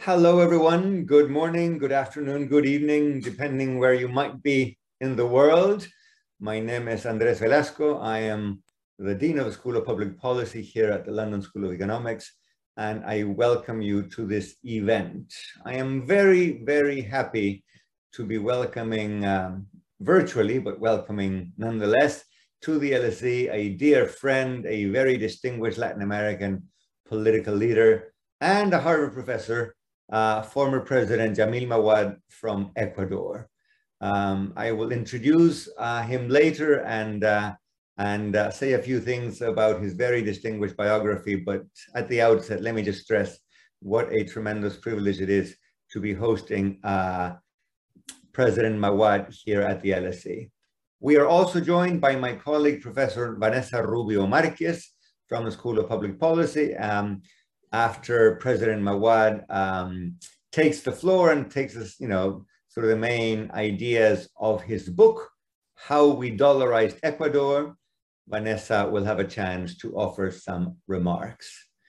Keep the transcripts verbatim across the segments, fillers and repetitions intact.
Hello, everyone. Good morning, good afternoon, good evening, depending where you might be in the world. My name is Andres Velasco. I am the Dean of the School of Public Policy here at the London School of Economics, and I welcome you to this event. I am very, very happy to be welcoming um, virtually, but welcoming nonetheless, to the L S E, a dear friend, a very distinguished Latin American political leader, and a Harvard professor, Uh, former President Jamil Mawad from Ecuador. Um, I will introduce uh, him later and, uh, and uh, say a few things about his very distinguished biography, but at the outset, let me just stress what a tremendous privilege it is to be hosting uh, President Mawad here at the L S E. We are also joined by my colleague, Professor Vanessa Rubio Marquez from the School of Public Policy. Um, after President Mawad um, takes the floor and takes us, you know, sort of the main ideas of his book, How We Dollarized Ecuador, Vanessa will have a chance to offer some remarks.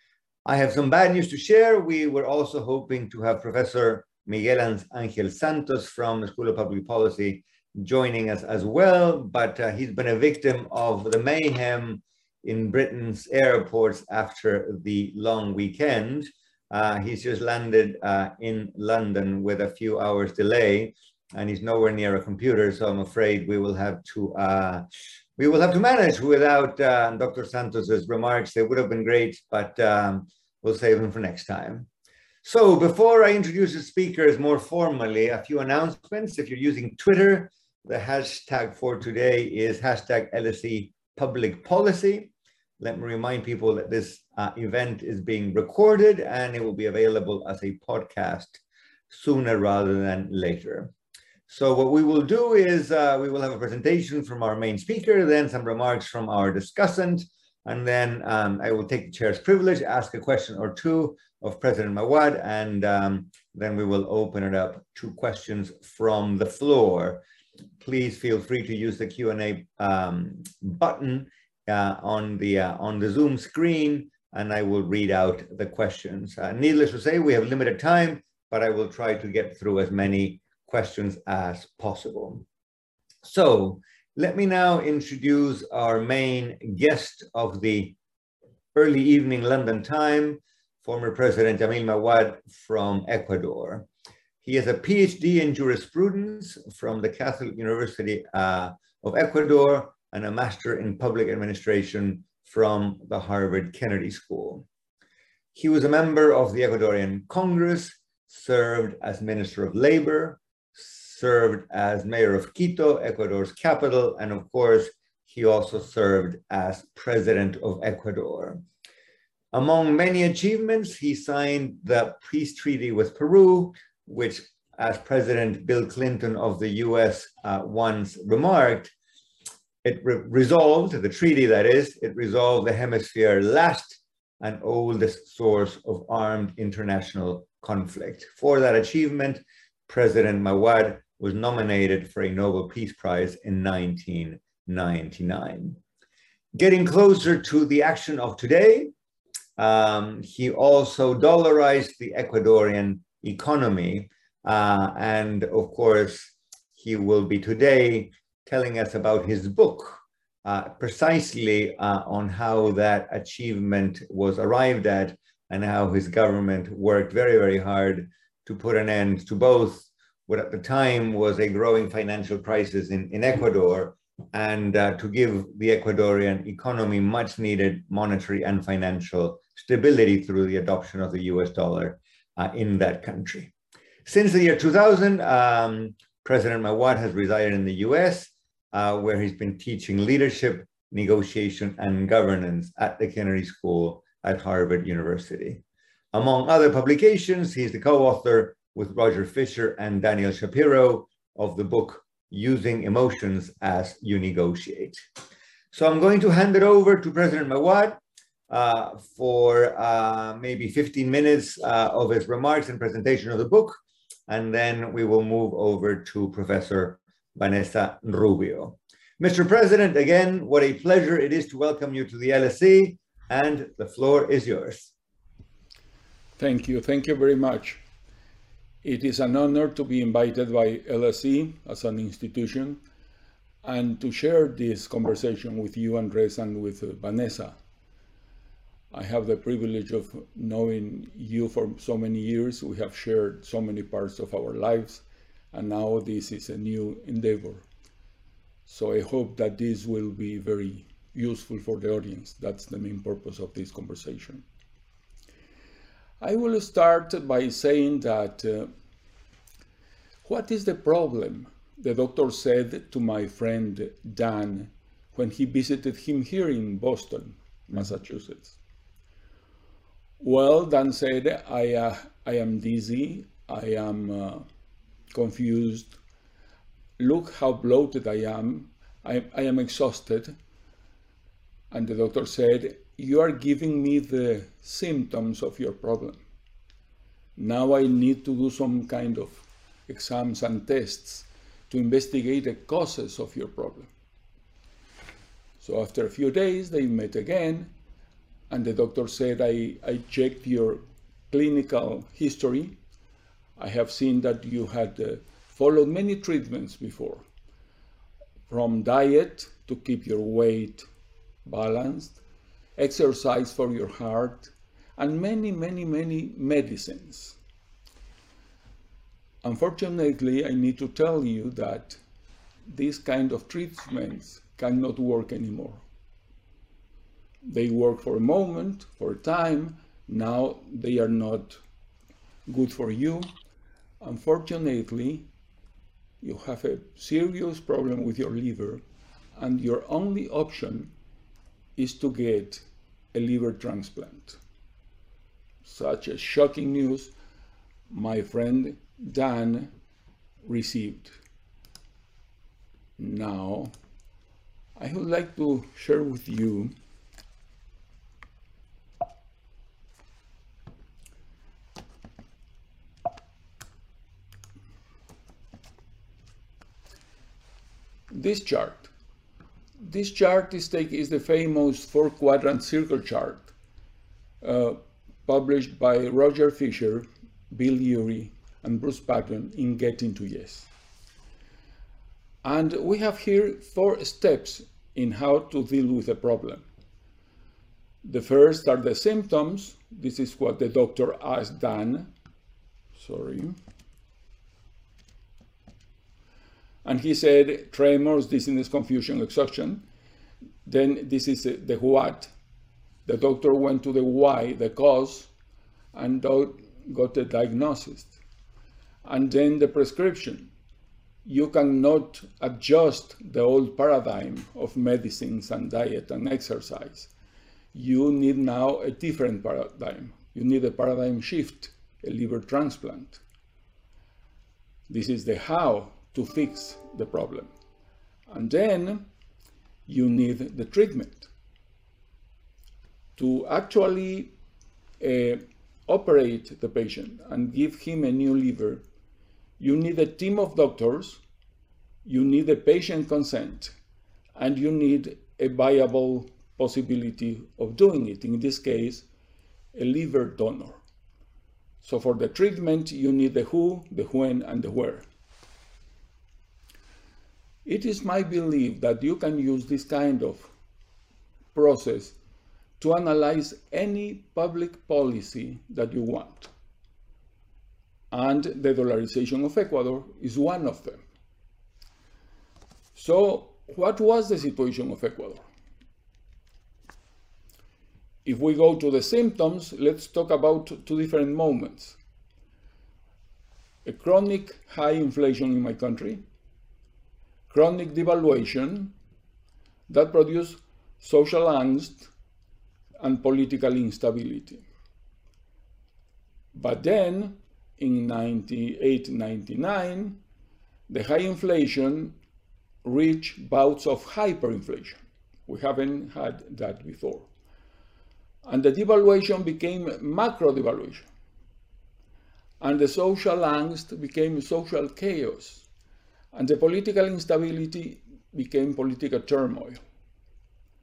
I have some bad news to share. We were also hoping to have Professor Miguel Angel Santos from the School of Public Policy joining us as well, but uh, he's been a victim of the mayhem in Britain's airports after the long weekend. Uh, he's just landed uh, in London with a few hours delay, and he's nowhere near a computer, so I'm afraid we will have to uh, we will have to manage without uh, Doctor Santos's remarks. They would have been great, but um, we'll save them for next time. So before I introduce the speakers more formally, a few announcements. If you're using Twitter, the hashtag for today is hashtag L S E Public Policy. Let me remind people that this uh, event is being recorded and it will be available as a podcast sooner rather than later. So what we will do is uh, we will have a presentation from our main speaker, then some remarks from our discussant, and then um, I will take the chair's privilege, ask a question or two of President Mawad, and um, then we will open it up to questions from the floor. Please feel free to use the Q and A um, button Uh, on the uh, on the Zoom screen, and I will read out the questions. Uh, needless to say, we have limited time, but I will try to get through as many questions as possible. So let me now introduce our main guest of the early evening London time, former President Jamil Mawad from Ecuador. He has a PhD in jurisprudence from the Catholic University uh, of Ecuador, and a master in public administration from the Harvard Kennedy School. He was a member of the Ecuadorian Congress, served as Minister of Labor, served as Mayor of Quito, Ecuador's capital, and of course, he also served as President of Ecuador. Among many achievements, he signed the peace treaty with Peru, which, as President Bill Clinton of the U S uh, once remarked, It re resolved, the treaty that is, it resolved the hemisphere's last and oldest source of armed international conflict. For that achievement, President Mawad was nominated for a Nobel Peace Prize in nineteen ninety-nine. Getting closer to the action of today, um, he also dollarized the Ecuadorian economy. Uh, and of course, he will be today telling us about his book, uh, precisely uh, on how that achievement was arrived at and how his government worked very, very hard to put an end to both what at the time was a growing financial crisis in, in Ecuador, and uh, to give the Ecuadorian economy much needed monetary and financial stability through the adoption of the U S dollar uh, in that country. Since the year two thousand, um, President Mawad has resided in the U S, Uh, where he's been teaching leadership, negotiation, and governance at the Kennedy School at Harvard University. Among other publications, he's the co-author with Roger Fisher and Daniel Shapiro of the book, Using Emotions as You Negotiate. So I'm going to hand it over to President Mawad uh, for uh, maybe fifteen minutes uh, of his remarks and presentation of the book, and then we will move over to Professor Vanessa Rubio. Mister President, again, what a pleasure it is to welcome you to the L S E, and the floor is yours. Thank you. Thank you very much. It is an honor to be invited by L S E as an institution and to share this conversation with you, Andres, and with uh, Vanessa. I have the privilege of knowing you for so many years. We have shared so many parts of our lives, and now this is a new endeavor. So I hope that this will be very useful for the audience. That's the main purpose of this conversation. I will start by saying that uh, what is the problem? The doctor said to my friend Dan when he visited him here in Boston, Massachusetts. Well, Dan said, I, uh, I am dizzy, I am uh, confused, look how bloated I am, I, I am exhausted. And the doctor said, you are giving me the symptoms of your problem. Now I need to do some kind of exams and tests to investigate the causes of your problem. So after a few days, they met again, and the doctor said, I, I checked your clinical history. I have seen that you had uh, followed many treatments before, from diet to keep your weight balanced, exercise for your heart, and many, many, many medicines. Unfortunately, I need to tell you that these kind of treatments cannot work anymore. They work for a moment, for a time. Now they are not good for you. Unfortunately, you have a serious problem with your liver, and your only option is to get a liver transplant. Such a shocking news my friend Dan received. Now, I would like to share with you this chart. This chart is, take, is the famous four-quadrant circle chart uh, published by Roger Fisher, Bill Urey, and Bruce Patton in Getting to Yes. And we have here four steps in how to deal with a problem. The first are the symptoms. This is what the doctor asked Dan. Sorry. And he said tremors, dizziness, confusion, exhaustion. Then this is the what. The doctor went to the why, the cause, and got a diagnosis. And then the prescription. You cannot adjust the old paradigm of medicines and diet and exercise. You need now a different paradigm. You need a paradigm shift, a liver transplant. This is the how to fix the problem. And then you need the treatment. To actually uh, operate the patient and give him a new liver, you need a team of doctors, you need a patient consent, and you need a viable possibility of doing it. In this case, a liver donor. So for the treatment, you need the who, the when, and the where. It is my belief that you can use this kind of process to analyze any public policy that you want. And the dollarization of Ecuador is one of them. So what was the situation of Ecuador? If we go to the symptoms, let's talk about two different moments. A chronic high inflation in my country, chronic devaluation that produced social angst and political instability. But then, in ninety-eight ninety-nine, the high inflation reached bouts of hyperinflation. We haven't had that before. And the devaluation became macro devaluation. And the social angst became social chaos. And the political instability became political turmoil.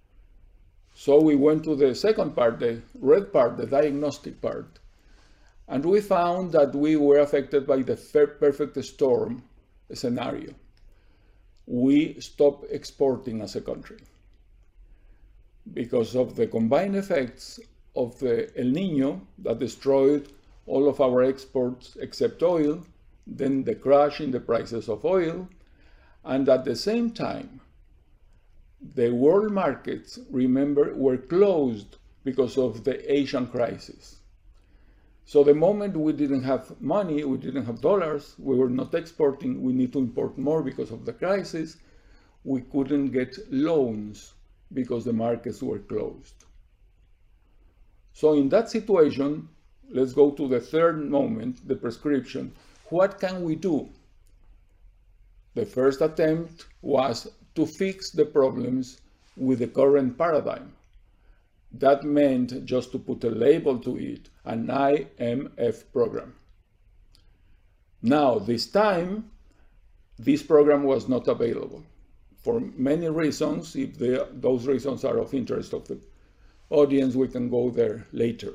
So we went to the second part, the red part, the diagnostic part. And we found that we were affected by the perfect storm scenario. We stopped exporting as a country because of the combined effects of the El Niño that destroyed all of our exports except oil, then the crash in the prices of oil, and at the same time, the world markets, remember, were closed because of the Asian crisis. So the moment we didn't have money, we didn't have dollars, we were not exporting, we need to import more because of the crisis, we couldn't get loans because the markets were closed. So in that situation, let's go to the third moment, the prescription. What can we do? The first attempt was to fix the problems with the current paradigm. That meant just to put a label to it, an I M F program. Now, this time, this program was not available for many reasons. If the, those reasons are of interest of the audience, we can go there later.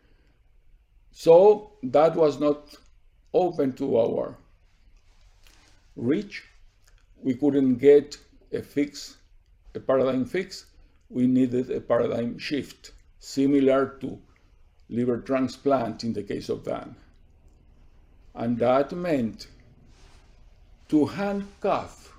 So that was not open to our reach. We couldn't get a fix, a paradigm fix. We needed a paradigm shift, similar to liver transplant in the case of Dan. And that meant to handcuff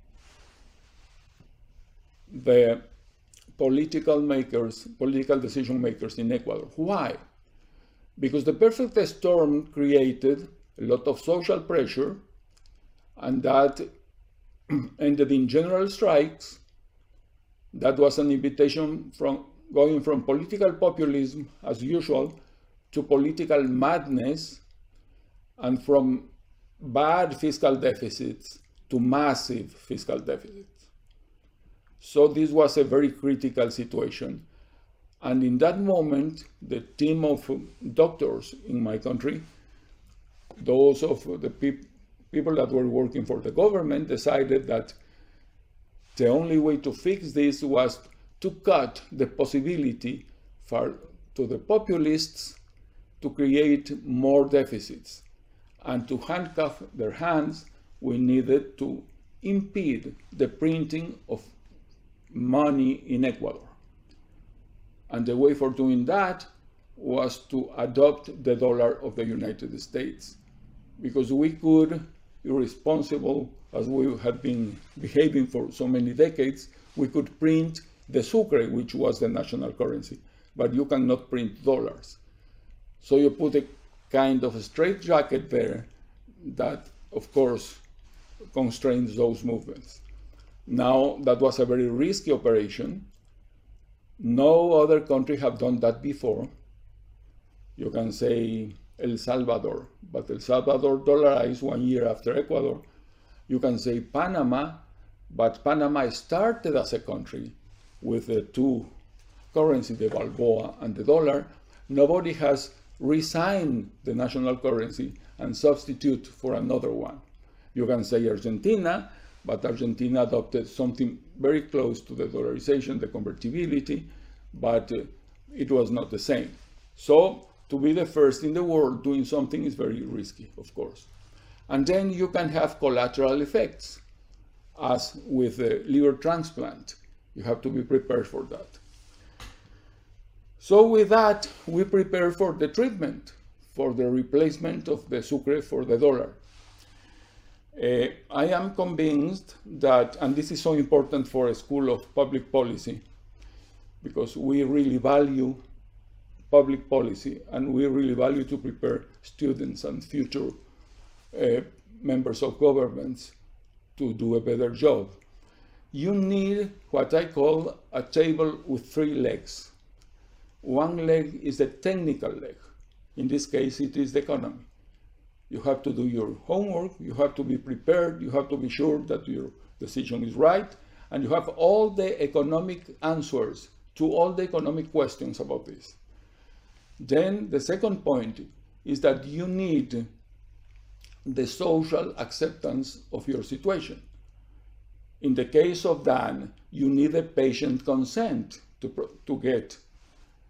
the political makers, political decision makers in Ecuador. Why? Because the perfect storm created a lot of social pressure, and that ended in general strikes. That was an invitation from going from political populism, as usual, to political madness, and from bad fiscal deficits to massive fiscal deficits. So this was a very critical situation. And in that moment, the team of doctors in my country, those of the pe people that were working for the government, decided that the only way to fix this was to cut the possibility for to the populists to create more deficits. And to handcuff their hands, we needed to impede the printing of money in Ecuador. And the way for doing that was to adopt the dollar of the United States, because we could, irresponsible as we had been behaving for so many decades, we could print the sucre, which was the national currency, but you cannot print dollars. So you put a kind of a straitjacket there that, of course, constrains those movements. Now, that was a very risky operation. No other country have done that before. You can say El Salvador, but El Salvador dollarized one year after Ecuador. You can say Panama, but Panama started as a country with the two currencies, the Balboa and the dollar. Nobody has resigned the national currency and substitute for another one. You can say Argentina, but Argentina adopted something very close to the dollarization, the convertibility, but uh, it was not the same. So to be the first in the world doing something is very risky, of course. And then you can have collateral effects, as with the liver transplant. You have to be prepared for that. So with that, we prepare for the treatment, for the replacement of the sucre for the dollar. Uh, I am convinced that, and this is so important for a school of public policy, because we really value public policy and we really value to prepare students and future uh, members of governments to do a better job. You need what I call a table with three legs. One leg is the technical leg. In this case, it is the economy. You have to do your homework, you have to be prepared, you have to be sure that your decision is right, and you have all the economic answers to all the economic questions about this. Then the second point is that you need the social acceptance of your situation. In the case of Dan, you need a patient consent to, to get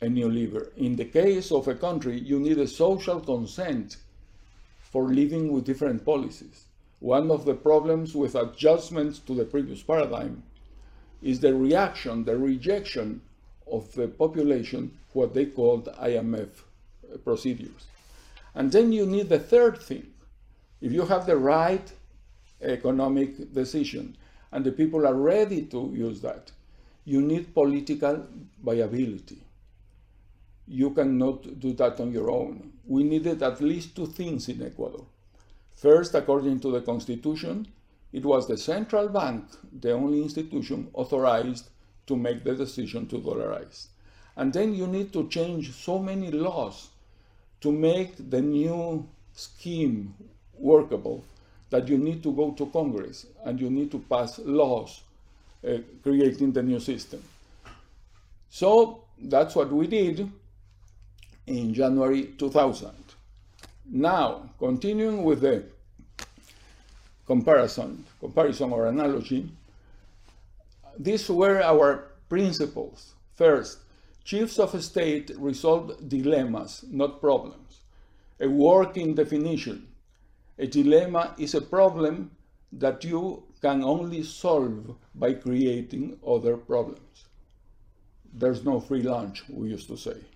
a new lever. In the case of a country, you need a social consent for living with different policies. One of the problems with adjustments to the previous paradigm is the reaction, the rejection of the population, what they called I M F procedures. And then you need the third thing. If you have the right economic decision and the people are ready to use that, you need political viability. You cannot do that on your own. We needed at least two things in Ecuador. First, according to the Constitution, it was the central bank, the only institution authorized to make the decision to dollarize. And then you need to change so many laws to make the new scheme workable that you need to go to Congress and you need to pass laws uh, creating the new system. So that's what we did in January two thousand. Now, continuing with the comparison, comparison or analogy, these were our principles. First, chiefs of state resolved dilemmas, not problems. A working definition. A dilemma is a problem that you can only solve by creating other problems. There's no free lunch, we used to say.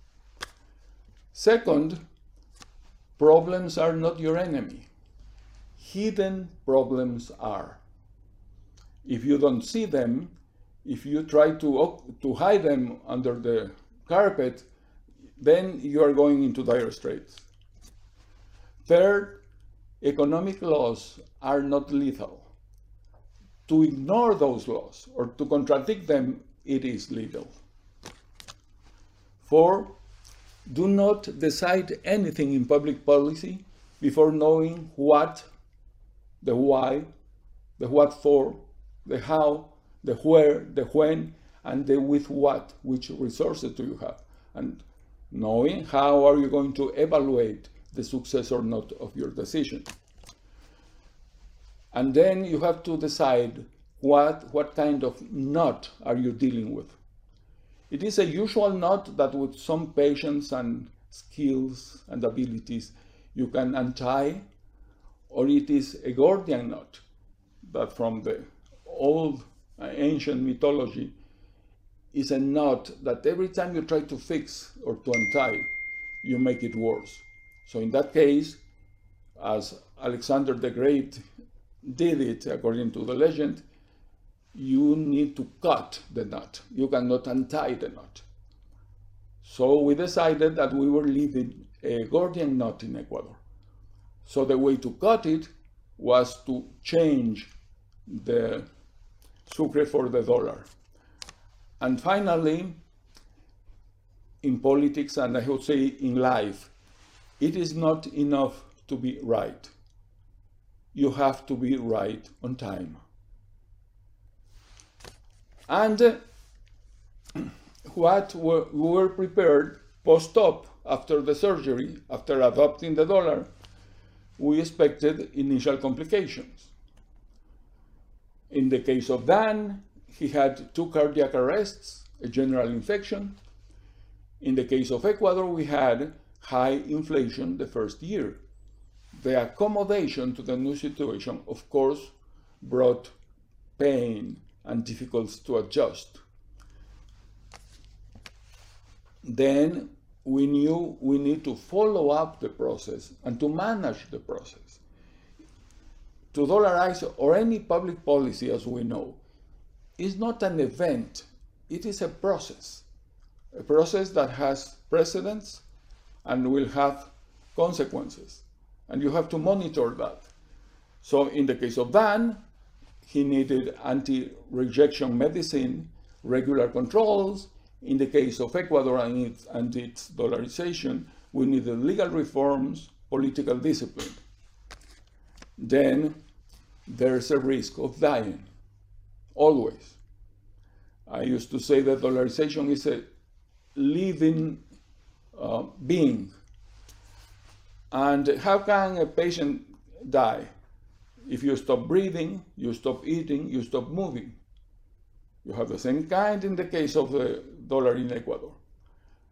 Second, problems are not your enemy. Hidden problems are. If you don't see them, if you try to, to hide them under the carpet, then you are going into dire straits. Third, economic laws are not lethal. To ignore those laws or to contradict them, it is legal. Four, do not decide anything in public policy before knowing what, the why, the what for, the how, the where, the when, and the with what, which resources do you have, and knowing how are you going to evaluate the success or not of your decision. And then you have to decide what, what kind of knot are you dealing with. It is a usual knot that with some patience and skills and abilities you can untie, or it is a Gordian knot that from the old uh, ancient mythology is a knot that every time you try to fix or to untie, you make it worse. So in that case, as Alexander the Great did it according to the legend, you need to cut the knot. You cannot untie the knot. So we decided that we were leaving a Gordian knot in Ecuador. So the way to cut it was to change the sucre for the dollar. And finally, in politics, and I would say in life, it is not enough to be right. You have to be right on time. And uh, what were, we were prepared post-op after the surgery, after adopting the dollar, we expected initial complications. In the case of Dan, he had two cardiac arrests, a general infection. In the case of Ecuador, we had high inflation the first year. The accommodation to the new situation, of course, brought pain and difficulties to adjust. Then we knew we need to follow up the process and to manage the process. To dollarize or any public policy, as we know, is not an event, it is a process. A process that has precedents and will have consequences. And you have to monitor that. So in the case of Dan, he needed anti-rejection medicine, regular controls. In the case of Ecuador and its, and its dollarization, we needed legal reforms, political discipline. Then there's a risk of dying, always. I used to say that dollarization is a living uh, being. And how can a patient die? If you stop breathing, you stop eating, you stop moving. You have the same kind in the case of the dollar in Ecuador.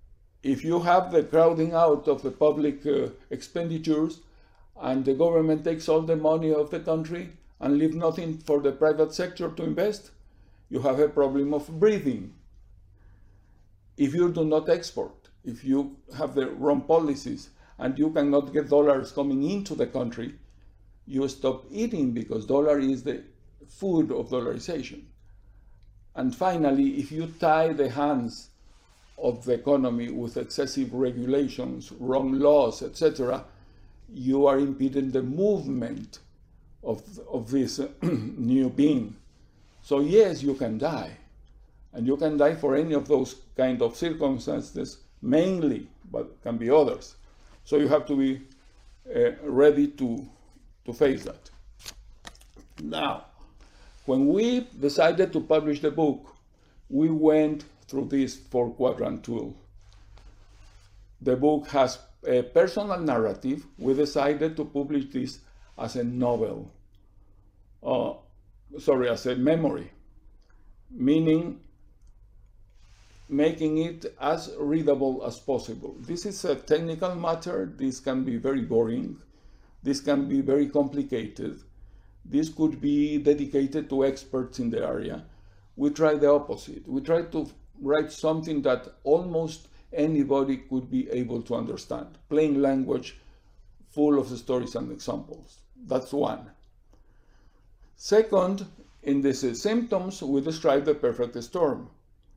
if you have the crowding out of the public uh, expenditures and the government takes all the money of the country and leave nothing for the private sector to invest, you have a problem of breathing. If you do not export, if you have the wrong policies and you cannot get dollars coming into the country, you stop eating because dollar is the food of dollarization. And finally, if you tie the hands of the economy with excessive regulations, wrong laws, et cetera, you are impeding the movement of, of this new being. So yes, you can die. And you can die for any of those kind of circumstances, mainly, but can be others. So you have to be uh, ready to, to face that. Now, when we decided to publish the book, we went through this four quadrant tool. The book has a personal narrative. We decided to publish this as a novel, uh, sorry, as a memory, meaning making it as readable as possible. This is a technical matter. This can be very boring. This can be very complicated. This could be dedicated to experts in the area. We try the opposite. We try to write something that almost anybody could be able to understand. Plain language, full of stories and examples. That's one. Second, in the symptoms, we describe the perfect storm.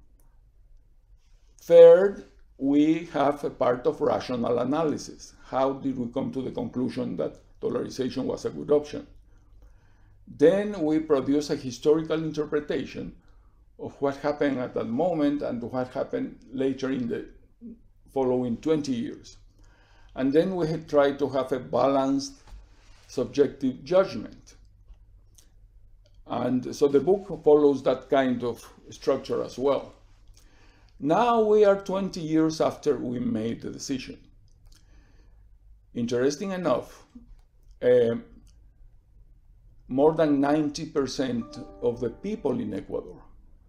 Third, we have a part of rational analysis. How did we come to the conclusion that dollarization was a good option? Then we produce a historical interpretation of what happened at that moment and what happened later in the following twenty years. And then we had tried to have a balanced subjective judgment. And so the book follows that kind of structure as well. Now we are twenty years after we made the decision. Interesting enough, uh, more than ninety percent of the people in Ecuador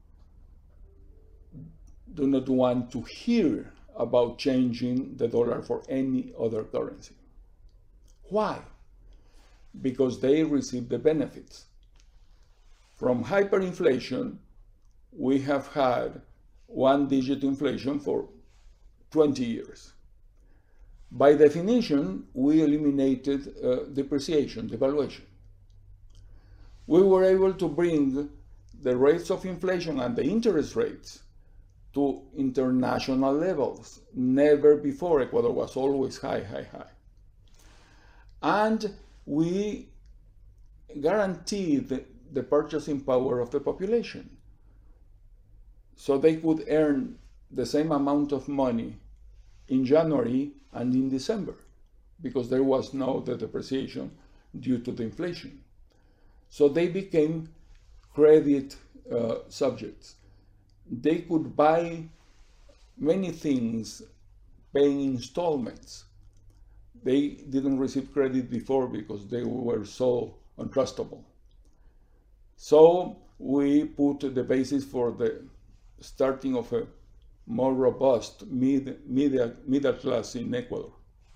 do not want to hear about changing the dollar for any other currency. Why? Because they receive the benefits. From hyperinflation, we have had one-digit inflation for twenty years. By definition, we eliminated uh, depreciation, devaluation. We were able to bring the rates of inflation and the interest rates to international levels. Never before. Ecuador was always high, high, high. And we guaranteed the, the purchasing power of the population. So they could earn the same amount of money in January and in December, because there was no the depreciation due to the inflation. So they became credit uh, subjects. They could buy many things paying installments. They didn't receive credit before because they were so untrustable. So we put the basis for the starting of a more robust mid, middle, middle class in Ecuador.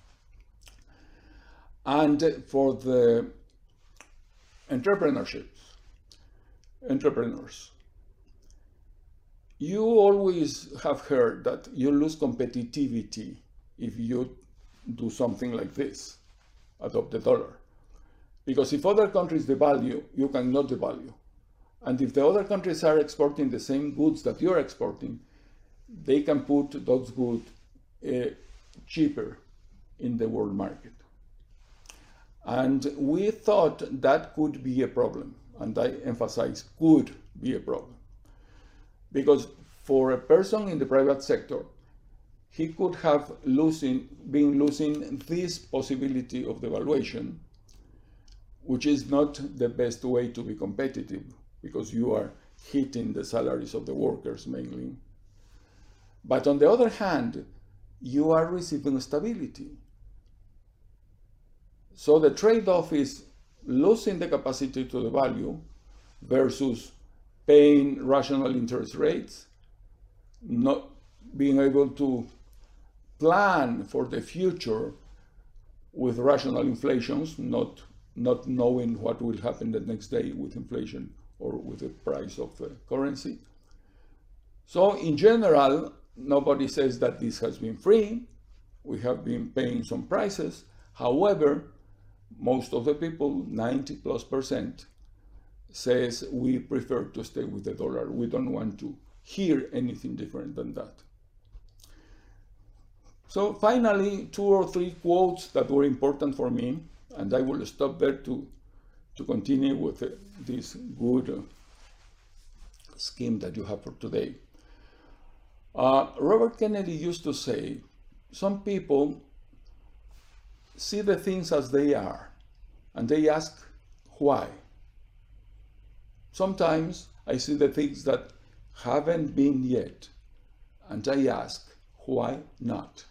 And for the entrepreneurship, entrepreneurs, you always have heard that you lose competitivity if you do something like this, adopt the dollar. Because if other countries devalue, you cannot devalue. And if the other countries are exporting the same goods that you're exporting, they can put those goods uh, cheaper in the world market. And we thought that could be a problem. And I emphasize could be a problem. Because for a person in the private sector, he could have losing, been losing this possibility of devaluation, which is not the best way to be competitive, because you are hitting the salaries of the workers mainly. But on the other hand, you are receiving stability. So the trade-off is losing the capacity to devalue versus paying rational interest rates, not being able to plan for the future with rational inflations, not, not knowing what will happen the next day with inflation or with the price of the currency. So in general, nobody says that this has been free. We have been paying some prices. However, most of the people, ninety plus percent, says we prefer to stay with the dollar. We don't want to hear anything different than that. So finally, two or three quotes that were important for me, and I will stop there to, to continue with uh, this good uh, scheme that you have for today. Uh, Robert Kennedy used to say, some people see the things as they are, and they ask why. Sometimes I see the things that haven't been yet, and I ask, why not?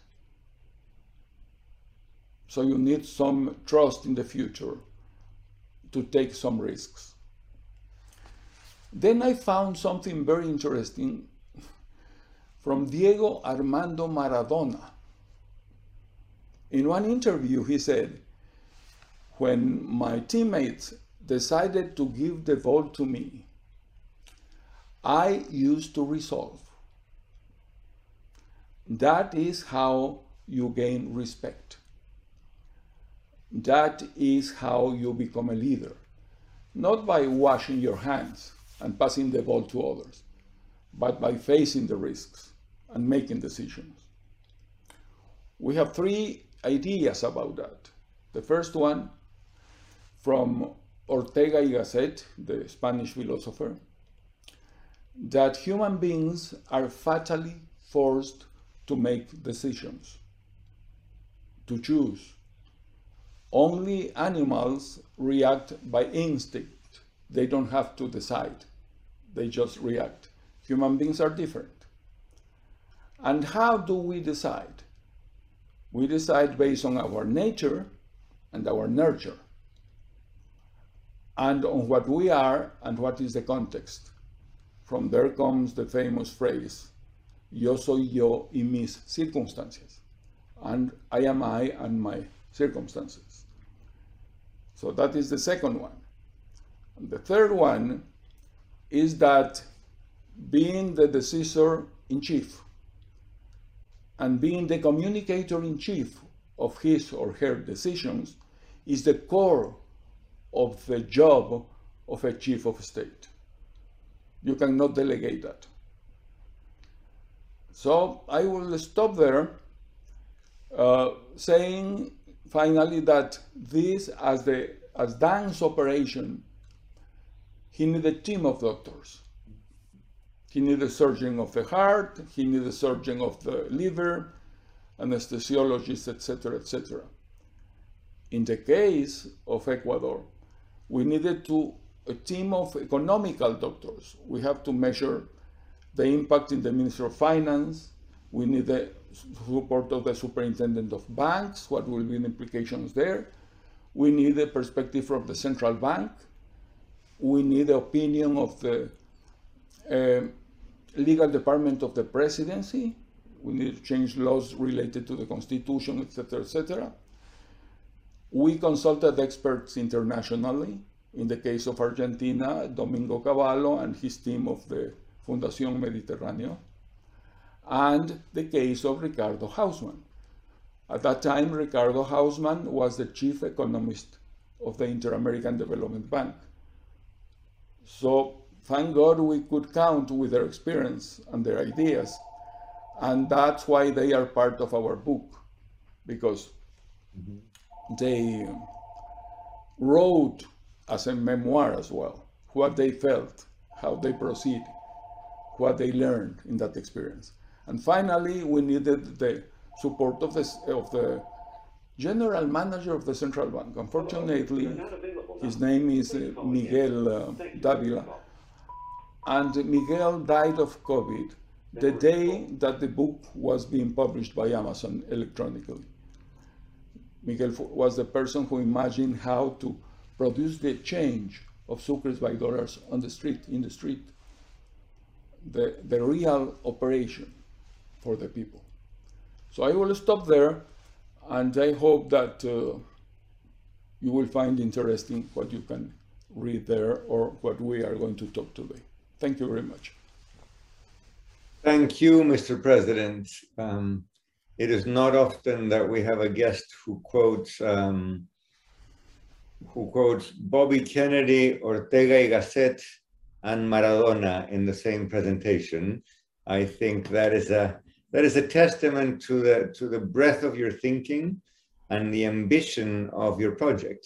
So you need some trust in the future to take some risks. Then I found something very interesting from Diego Armando Maradona. In one interview, he said, when my teammates decided to give the ball to me, I used to resolve. That is how you gain respect. That is how you become a leader. Not by washing your hands and passing the ball to others, but by facing the risks and making decisions. We have three ideas about that. The first one, from Ortega y Gasset, the Spanish philosopher, that human beings are fatally forced to make decisions, to choose. Only animals react by instinct. They don't have to decide. They just react. Human beings are different. And how do we decide? We decide based on our nature and our nurture, and on what we are and what is the context. From there comes the famous phrase, yo soy yo y mis circunstancias, and I am I and my circumstances. So that is the second one. And the third one is that being the decisor in chief and being the communicator in chief of his or her decisions is the core of the job of a chief of state. You cannot delegate that. So I will stop there, uh, saying finally that this, as the as Dan's operation, he needed a team of doctors. He needed a surgeon of the heart, he needed a surgeon of the liver, anesthesiologists, et cetera, et cetera. In the case of Ecuador, we needed to a team of economical doctors. We have to measure the impact in the Ministry of Finance. We need the support of the superintendent of banks. What will be the implications there? We need the perspective from the central bank. We need the opinion of the uh, legal department of the presidency. We need to change laws related to the constitution, et cetera, et cetera. We consulted experts internationally. In the case of Argentina, Domingo Cavallo and his team of the Fundación Mediterráneo, and the case of Ricardo Hausmann. At that time, Ricardo Hausmann was the chief economist of the Inter-American Development Bank. So thank God we could count with their experience and their ideas, and that's why they are part of our book, because mm-hmm. they wrote as a memoir as well, what they felt, how they proceed, what they learned in that experience. And finally, we needed the support of the, of the general manager of the central bank. Unfortunately, his name is uh, Miguel uh, Davila, and Miguel died of COVID the day that the book was being published by Amazon electronically. Miguel was the person who imagined how to produce the change of sucres by dollars on the street, in the street, the, the real operation for the people. So I will stop there, and I hope that uh, you will find interesting what you can read there or what we are going to talk today. Thank you very much. Thank you, Mister President. Um, it is not often that we have a guest who quotes um, who quotes Bobby Kennedy, Ortega y Gasset, and Maradona in the same presentation. I think that is a that is a testament to the to the breadth of your thinking and the ambition of your project.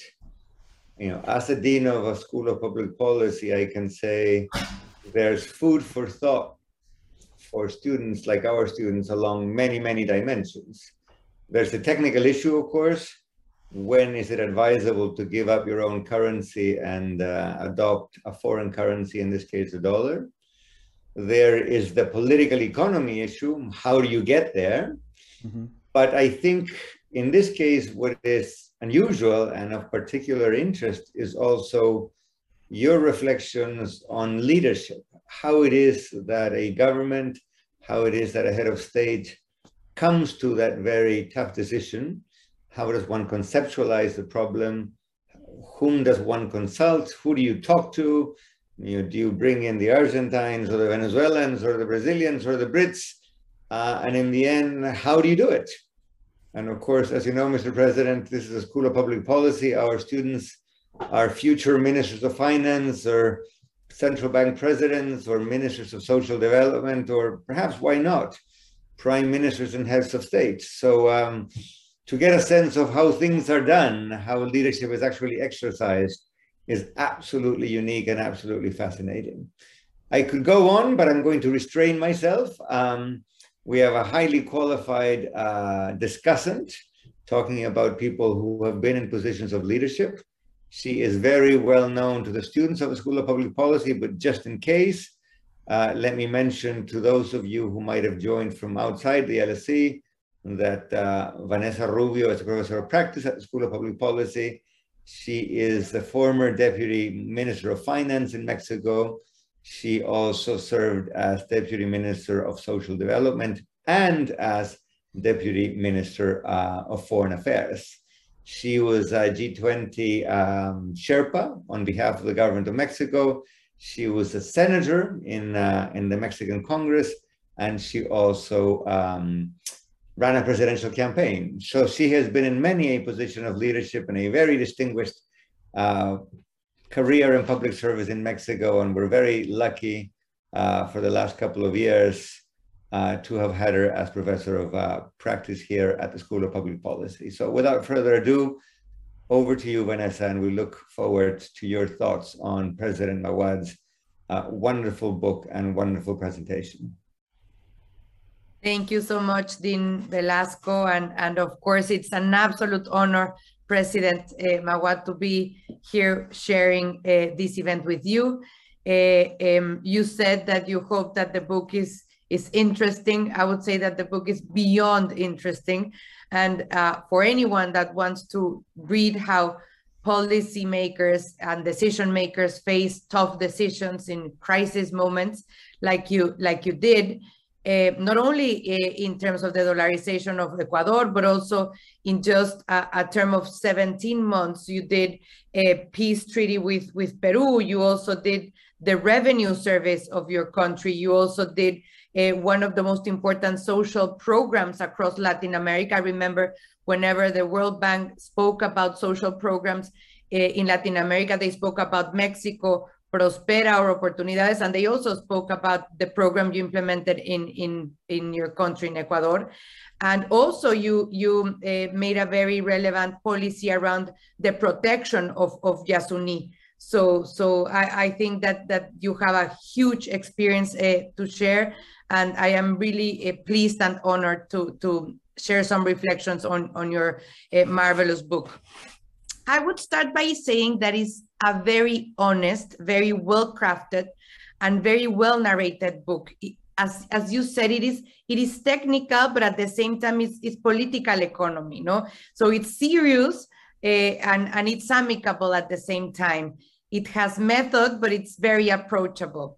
You know, as a dean of a school of public policy, I can say there's food for thought for students like our students along many, many dimensions. There's a technical issue, of course. When is it advisable to give up your own currency and uh, adopt a foreign currency, in this case, the dollar? There is the political economy issue. How do you get there? Mm-hmm. But I think in this case, what is unusual and of particular interest is also your reflections on leadership, how it is that a government, how it is that a head of state comes to that very tough decision. How does one conceptualize the problem? Whom does one consult? Who do you talk to? You know, do you bring in the Argentines or the Venezuelans or the Brazilians or the Brits? Uh, and in the end, how do you do it? And of course, as you know, Mister President, this is a school of public policy. Our students are future ministers of finance or central bank presidents or ministers of social development, or perhaps, why not, prime ministers and heads of state. So um, to get a sense of how things are done, how leadership is actually exercised, is absolutely unique and absolutely fascinating. I could go on, but I'm going to restrain myself. Um, we have a highly qualified uh, discussant talking about people who have been in positions of leadership. She is very well known to the students of the School of Public Policy, but just in case, uh, let me mention to those of you who might have joined from outside the L S E that uh, Vanessa Rubio is a professor of practice at the School of Public Policy. She is the former Deputy Minister of Finance in Mexico. She also served as Deputy Minister of Social Development and as Deputy Minister uh, of Foreign Affairs. She was a G twenty um, Sherpa on behalf of the government of Mexico. She was a senator in, uh, in the Mexican Congress, and she also um, ran a presidential campaign. So she has been in many a position of leadership and a very distinguished uh, career in public service in Mexico, and we're very lucky uh, for the last couple of years uh, to have had her as professor of uh, practice here at the School of Public Policy. So without further ado, over to you, Vanessa, and we look forward to your thoughts on President Mawad's uh, wonderful book and wonderful presentation. Thank you so much, Dean Velasco, and, and of course, it's an absolute honor, President uh, Mawad, to be here sharing uh, this event with you. Uh, um, you said that you hope that the book is, is interesting. I would say that the book is beyond interesting. And uh, for anyone that wants to read how policymakers and decision makers face tough decisions in crisis moments, like you, like you did, Uh, not only uh, in terms of the dollarization of Ecuador, but also in just a, a term of seventeen months, you did a peace treaty with, with Peru. You also did the revenue service of your country. You also did uh, one of the most important social programs across Latin America. I remember whenever the World Bank spoke about social programs uh, in Latin America, they spoke about Mexico, Prospera or Oportunidades, and they also spoke about the program you implemented in in in your country, in Ecuador. And also you you uh, made a very relevant policy around the protection of of Yasuni. So so I, I think that that you have a huge experience uh, to share, and I am really uh, pleased and honored to to share some reflections on on your uh, marvelous book. I would start by saying that it's a very honest, very well-crafted, and very well-narrated book. As, as you said, it is it is technical, but at the same time, it's, it's political economy, no? So it's serious uh, and, and it's amicable at the same time. It has method, but it's very approachable.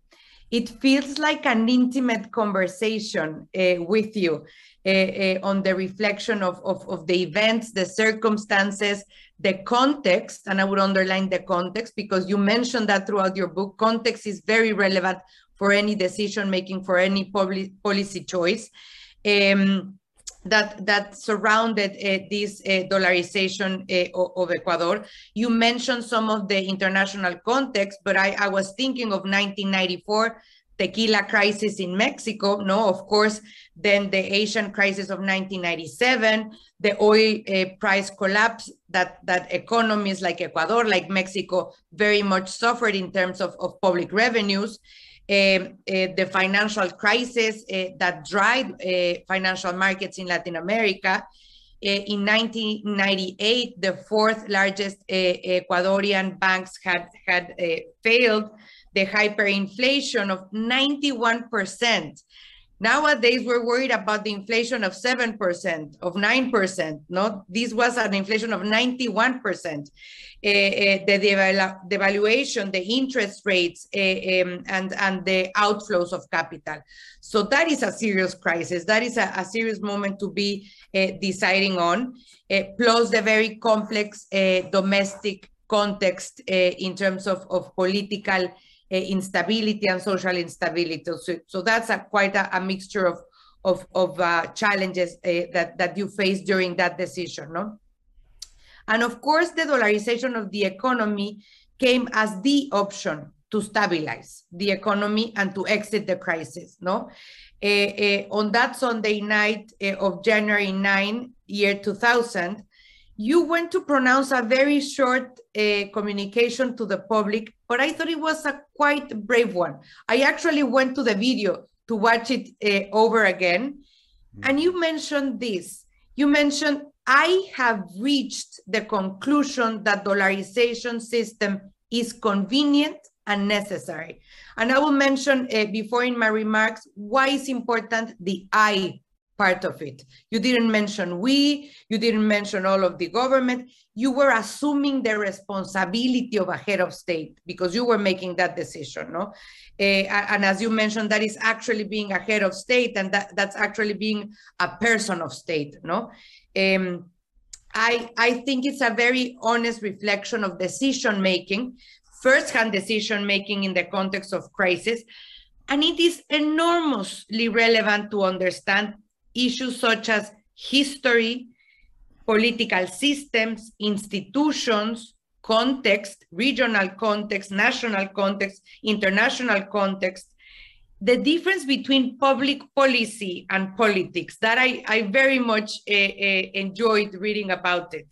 It feels like an intimate conversation uh, with you uh, uh, on the reflection of, of, of the events, the circumstances, the context, and I would underline the context because you mentioned that throughout your book. Context is very relevant for any decision making, for any public policy choice. Um, that that surrounded uh, this uh, dollarization uh, of Ecuador. You mentioned some of the international context, but I, I was thinking of nineteen ninety-four, tequila crisis in Mexico, no, of course, then the Asian crisis of nineteen ninety-seven, the oil uh, price collapse that, that economies like Ecuador, like Mexico, very much suffered in terms of, of public revenues. Uh, uh, the financial crisis uh, that dried uh, financial markets in Latin America. Uh, in nineteen ninety-eight, the fourth largest uh, Ecuadorian banks had, had uh, failed. The hyperinflation of ninety-one percent. Nowadays, we're worried about the inflation of seven percent, of nine percent. No, this was an inflation of ninety-one percent. Uh, uh, the devalu devaluation, the interest rates, uh, um, and, and the outflows of capital. So that is a serious crisis. That is a, a serious moment to be uh, deciding on, uh, plus the very complex uh, domestic context uh, in terms of, of political uh, instability and social instability. So, so that's a, quite a, a mixture of, of, of uh, challenges uh, that, that you face during that decision, no? And of course, the dollarization of the economy came as the option to stabilize the economy and to exit the crisis, no? Uh, uh, on that Sunday night uh, of January ninth, year two thousand, you went to pronounce a very short uh, communication to the public, but I thought it was a quite brave one. I actually went to the video to watch it uh, over again. Mm-hmm. And you mentioned this. You mentioned, I have reached the conclusion that dollarization system is convenient and necessary. And I will mention uh, before in my remarks why it's important the I part of it. You didn't mention we, you didn't mention all of the government. You were assuming the responsibility of a head of state because you were making that decision, no? Uh, and as you mentioned, that is actually being a head of state, and that, that's actually being a person of state, no? Um, I, I think it's a very honest reflection of decision-making, first-hand decision-making in the context of crisis, and it is enormously relevant to understand issues such as history, political systems, institutions, context, regional context, national context, international context, the difference between public policy and politics, that I, I very much uh, uh, enjoyed reading about it.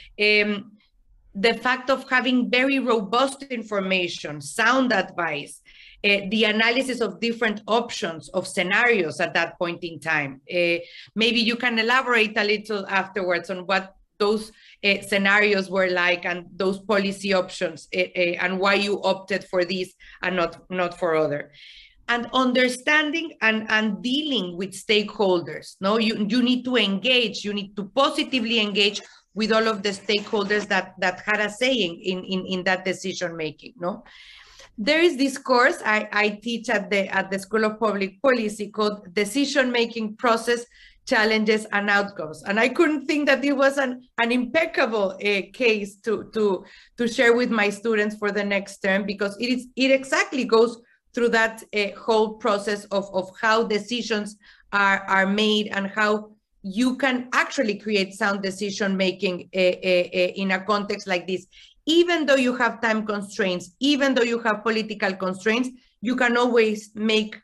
Um, the fact of having very robust information, sound advice, uh, the analysis of different options of scenarios at that point in time. Uh, maybe you can elaborate a little afterwards on what those uh, scenarios were like and those policy options uh, uh, and why you opted for these and not, not for other. And understanding and, and dealing with stakeholders. No, you, you need to engage, you need to positively engage with all of the stakeholders that, that had a saying in, in, in that decision making. No, there is this course I, I teach at the, at the School of Public Policy called Decision Making Process, Challenges and Outcomes. And I couldn't think that it was an, an impeccable uh, case to, to, to share with my students for the next term, because it is it exactly goes through that uh, whole process of, of how decisions are, are made and how you can actually create sound decision making uh, uh, uh, in a context like this. Even though you have time constraints, even though you have political constraints, you can always make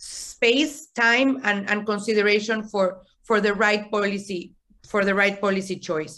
space, time, and, and consideration for, for the right policy, for the right policy choice.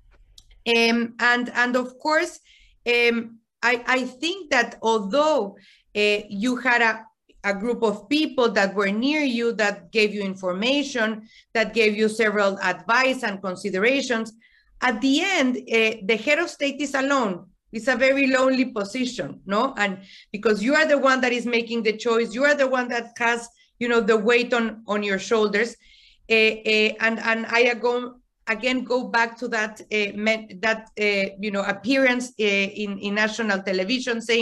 Um, and, and of course, um, I, I think that although Uh, you had a, a group of people that were near you, that gave you information, that gave you several advice and considerations. At the end, uh, the head of state is alone. It's a very lonely position, no? And because you are the one that is making the choice, you are the one that has, you know, the weight on, on your shoulders. Uh, uh, and, and I go, again, go back to that, uh, that uh, you know, appearance uh, in, in national television saying,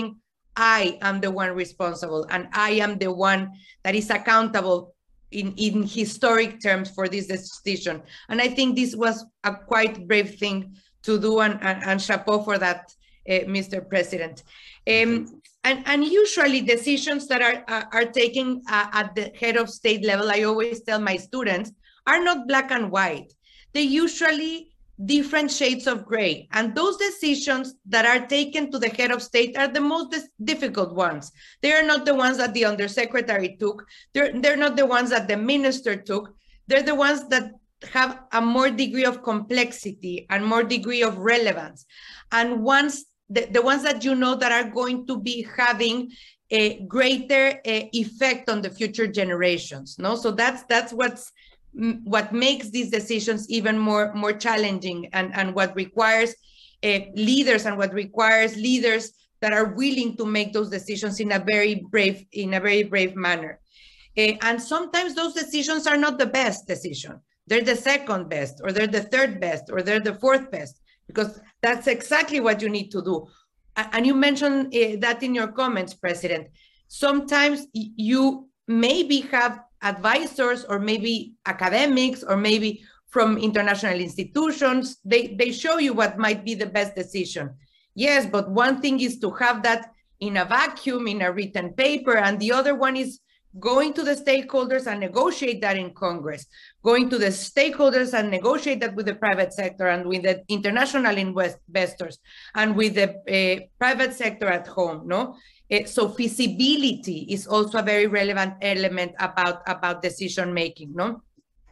I am the one responsible and I am the one that is accountable in, in historic terms for this decision. And I think this was a quite brave thing to do, and, and, and chapeau for that, uh, Mister President. Um, and, and usually decisions that are, are, are taken uh, at the head of state level, I always tell my students, are not black and white. They usually different shades of gray. And those decisions that are taken to the head of state are the most difficult ones. They are not the ones that the undersecretary took. They're, they're not the ones that the minister took. They're the ones that have a more degree of complexity and more degree of relevance. And once the, the ones that you know that are going to be having a greater uh, effect on the future generations. No, so that's that's what's what makes these decisions even more more challenging, and and what requires uh, leaders and what requires leaders that are willing to make those decisions in a very brave in a very brave manner. Uh, and sometimes those decisions are not the best decision. They're the second best, or they're the third best, or they're the fourth best, because that's exactly what you need to do. And you mentioned uh, that in your comments, President. Sometimes you maybe have advisors, or maybe academics, or maybe from international institutions. They, they show you what might be the best decision. Yes, but one thing is to have that in a vacuum, in a written paper, and the other one is going to the stakeholders and negotiate that in Congress, going to the stakeholders and negotiate that with the private sector and with the international investors and with the uh, private sector at home, no? Uh, so feasibility is also a very relevant element about, about decision making, no?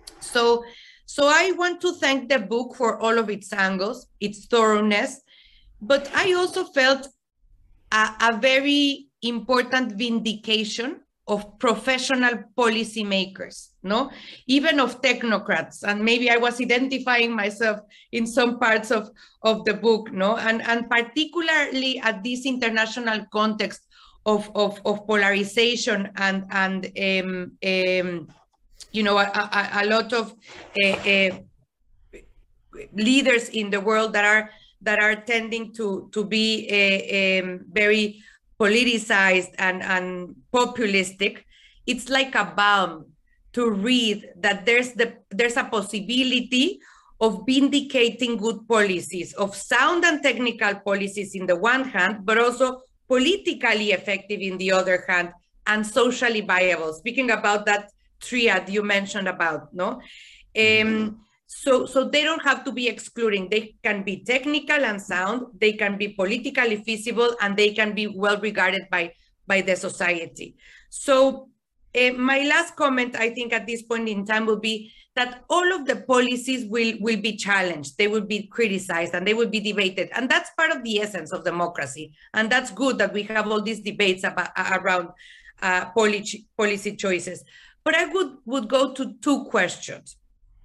So, so I want to thank the book for all of its angles, its thoroughness, but I also felt a, a very important vindication of professional policymakers, no? Even of technocrats. And maybe I was identifying myself in some parts of, of the book, no? And, and particularly at this international context of, of, of polarization and, and um, um, you know, a, a, a lot of uh, uh, leaders in the world that are, that are tending to, to be uh, um, very politicized and, and populistic. It's like a balm to read that there's the there's a possibility of vindicating good policies, of sound and technical policies in the one hand, but also politically effective in the other hand, and socially viable. Speaking about that triad you mentioned about, no? Um, So, so they don't have to be excluding. They can be technical and sound, they can be politically feasible, and they can be well regarded by, by the society. So uh, my last comment, I think at this point in time, will be that all of the policies will, will be challenged, they will be criticized, and they will be debated. And that's part of the essence of democracy. And that's good that we have all these debates about, around uh, policy, policy choices. But I would, would go to two questions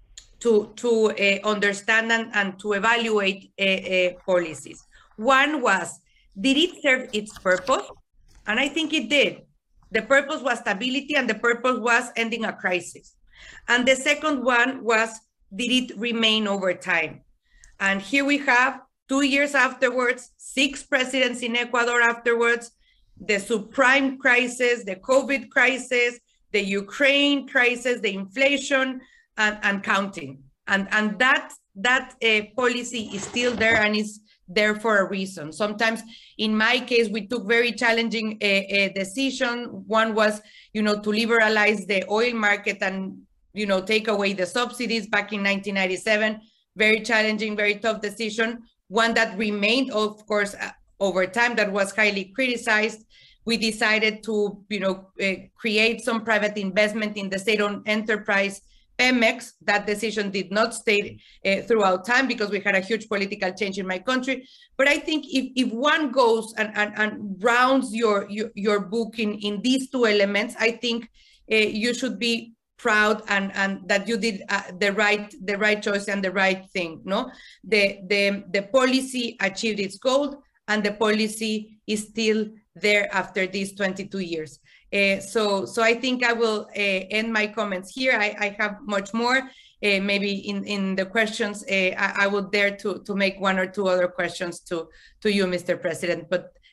to, to uh, understand and, and to evaluate uh, uh, policies. One was, did it serve its purpose? And I think it did. The purpose was stability, and the purpose was ending a crisis. And the second one was, did it remain over time? And here we have, two years afterwards, six presidents in Ecuador afterwards, the subprime crisis, the COVID crisis, the Ukraine crisis, the inflation, And, and counting, and and that that uh, policy is still there, and is there for a reason. Sometimes, in my case, we took very challenging uh, uh, decision. One was, you know, to liberalize the oil market and, you know, take away the subsidies back in nineteen ninety-seven. Very challenging, very tough decision. One that remained, of course, uh, over time, that was highly criticized. We decided to, you know, uh, create some private investment in the state-owned enterprise Pemex. That decision did not stay uh, throughout time because we had a huge political change in my country. But I think if, if one goes and, and, and rounds your, your, your book in, in these two elements, I think uh, you should be proud and, and that you did uh, the right the right choice and the right thing. No, the, the, the policy achieved its goal, and the policy is still there after these twenty-two years. Uh, so, so I think I will uh, end my comments here. I, I have much more. Uh, maybe in, in the questions, uh, I, I would dare to, to make one or two other questions to, to you, Mister President. But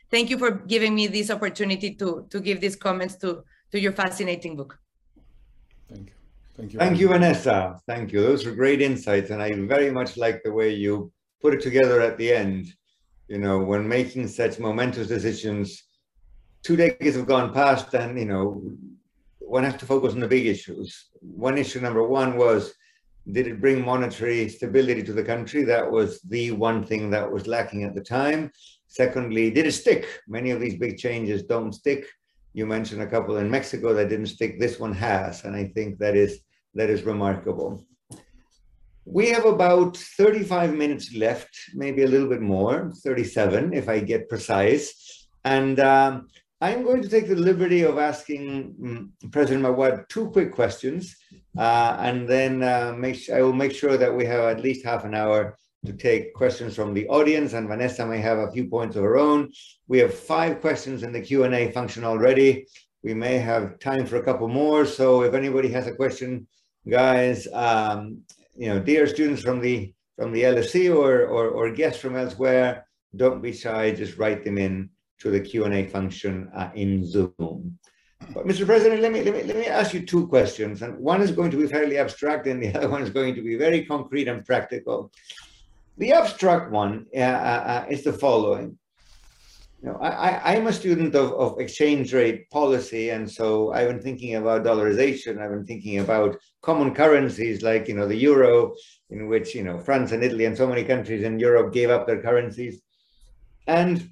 thank you for giving me this opportunity to, to give these comments to, to your fascinating book. Thank you. Thank you. Thank you, Vanessa. Thank you. Those were great insights. And I very much like the way you put it together at the end. You know, when making such momentous decisions, two decades have gone past and, you know, one has to focus on the big issues. One issue, number one, was, did it bring monetary stability to the country? That was the one thing that was lacking at the time. Secondly, did it stick? Many of these big changes don't stick. You mentioned a couple in Mexico that didn't stick. This one has, and I think that is that is remarkable. We have about thirty-five minutes left, maybe a little bit more, thirty-seven if I get precise. And um, I'm going to take the liberty of asking um, President Maguad two quick questions, uh, and then uh, make I will make sure that we have at least half an hour to take questions from the audience, and Vanessa may have a few points of her own. We have five questions in the Q and A function already. We may have time for a couple more, so if anybody has a question, guys, um, you know, dear students from the from the L S E or, or, or guests from elsewhere, don't be shy, just write them in to the Q and A function uh, in Zoom. But Mister President, let me, let me, let me ask you two questions, and one is going to be fairly abstract and the other one is going to be very concrete and practical. The abstract one uh, uh, is the following. You know, I, I'm a student of, of exchange rate policy, and so I've been thinking about dollarization. I've been thinking about common currencies like, you know, the euro, in which, you know, France and Italy and so many countries in Europe gave up their currencies. And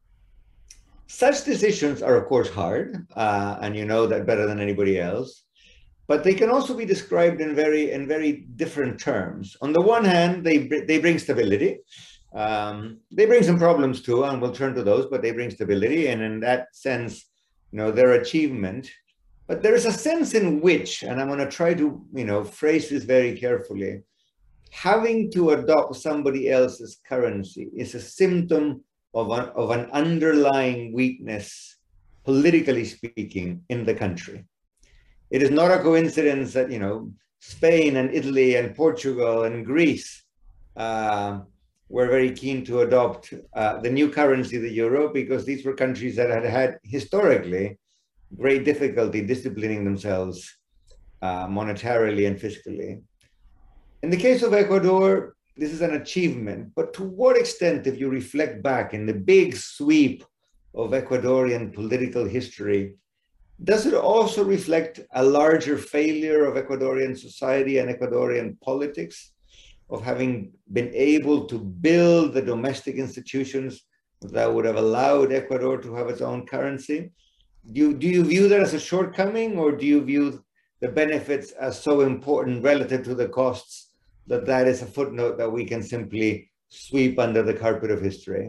such decisions are, of course, hard, uh, and you know that better than anybody else. But they can also be described in very in very different terms. On the one hand, they they bring stability. Um, they bring some problems too, and we'll turn to those. But they bring stability, and in that sense, you know, their achievement. But there is a sense in which, and I'm going to try to, you know, phrase this very carefully, having to adopt somebody else's currency is a symptom of an of an underlying weakness, politically speaking, in the country. It is not a coincidence that, you know, Spain and Italy and Portugal and Greece uh, were very keen to adopt uh, the new currency, the euro, because these were countries that had had historically great difficulty disciplining themselves uh, monetarily and fiscally. In the case of Ecuador, this is an achievement, but to what extent, if you reflect back in the big sweep of Ecuadorian political history, does it also reflect a larger failure of Ecuadorian society and Ecuadorian politics, of having been able to build the domestic institutions that would have allowed Ecuador to have its own currency? Do you, do you view that as a shortcoming, or do you view the benefits as so important relative to the costs that that is a footnote that we can simply sweep under the carpet of history?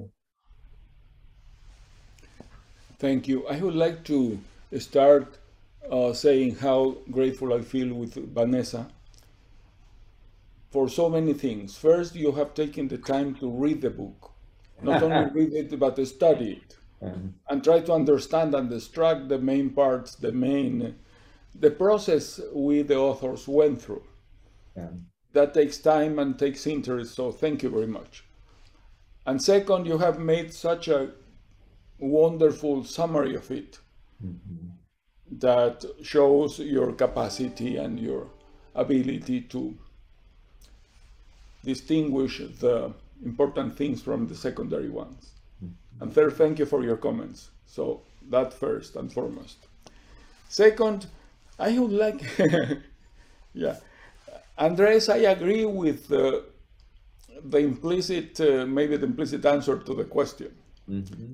Thank you. I would like to start uh, saying how grateful I feel with Vanessa for so many things. First, you have taken the time to read the book. Not only read it, but study it. Mm-hmm. And try to understand and extract the main parts, the main, the process we, the authors, went through. Yeah. That takes time and takes interest, so thank you very much. And second, you have made such a wonderful summary of it. Mm-hmm. That shows your capacity and your ability to distinguish the important things from the secondary ones. Mm-hmm. And third, thank you for your comments. So that first and foremost. Second, I would like, yeah, Andres, I agree with uh, the implicit, uh, maybe the implicit answer to the question. Mm-hmm.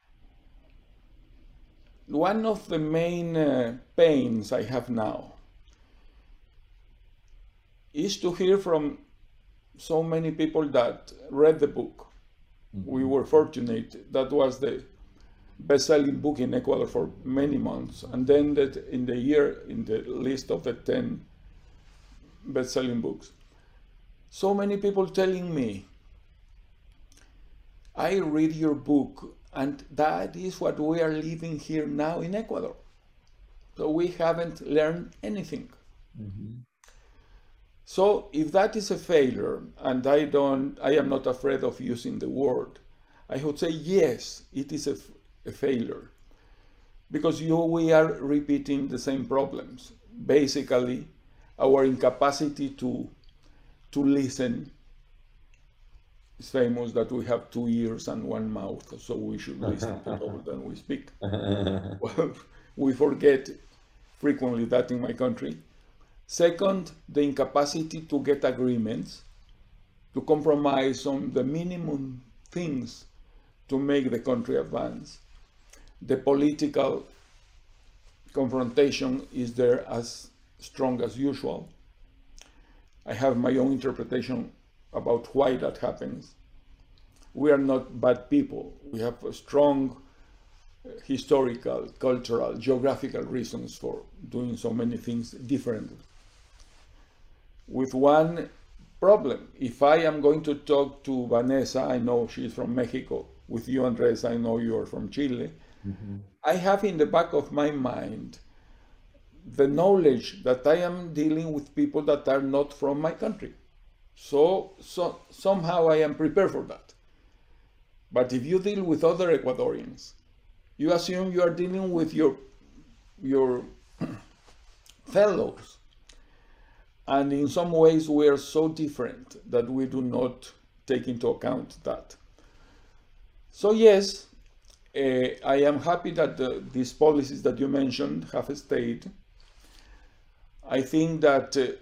One of the main uh, pains I have now is to hear from so many people that read the book. Mm-hmm. We were fortunate. That was the best-selling book in Ecuador for many months. And then that in the year, in the list of the ten best-selling books. So many people telling me, I read your book, and that is what we are living here now in Ecuador. So we haven't learned anything. Mm-hmm. So if that is a failure, and I don't, I am not afraid of using the word, I would say yes, it is a, a failure. Because you, we are repeating the same problems. Basically, our incapacity to, to listen. It's famous that we have two ears and one mouth, so we should listen to more than we speak. Well, we forget frequently that in my country. Second, the incapacity to get agreements, to compromise on the minimum things to make the country advance. The political confrontation is there as strong as usual. I have my own interpretation about why that happens. We are not bad people. We have a strong historical, cultural, geographical reasons for doing so many things differently. With one problem, if I am going to talk to Vanessa, I know she's from Mexico. With you, Andres, I know you're from Chile. Mm-hmm. I have in the back of my mind the knowledge that I am dealing with people that are not from my country. So, so somehow I am prepared for that. But if you deal with other Ecuadorians, you assume you are dealing with your, your fellows. And in some ways we are so different that we do not take into account that. So yes, uh, I am happy that the, these policies that you mentioned have stayed. I think that uh,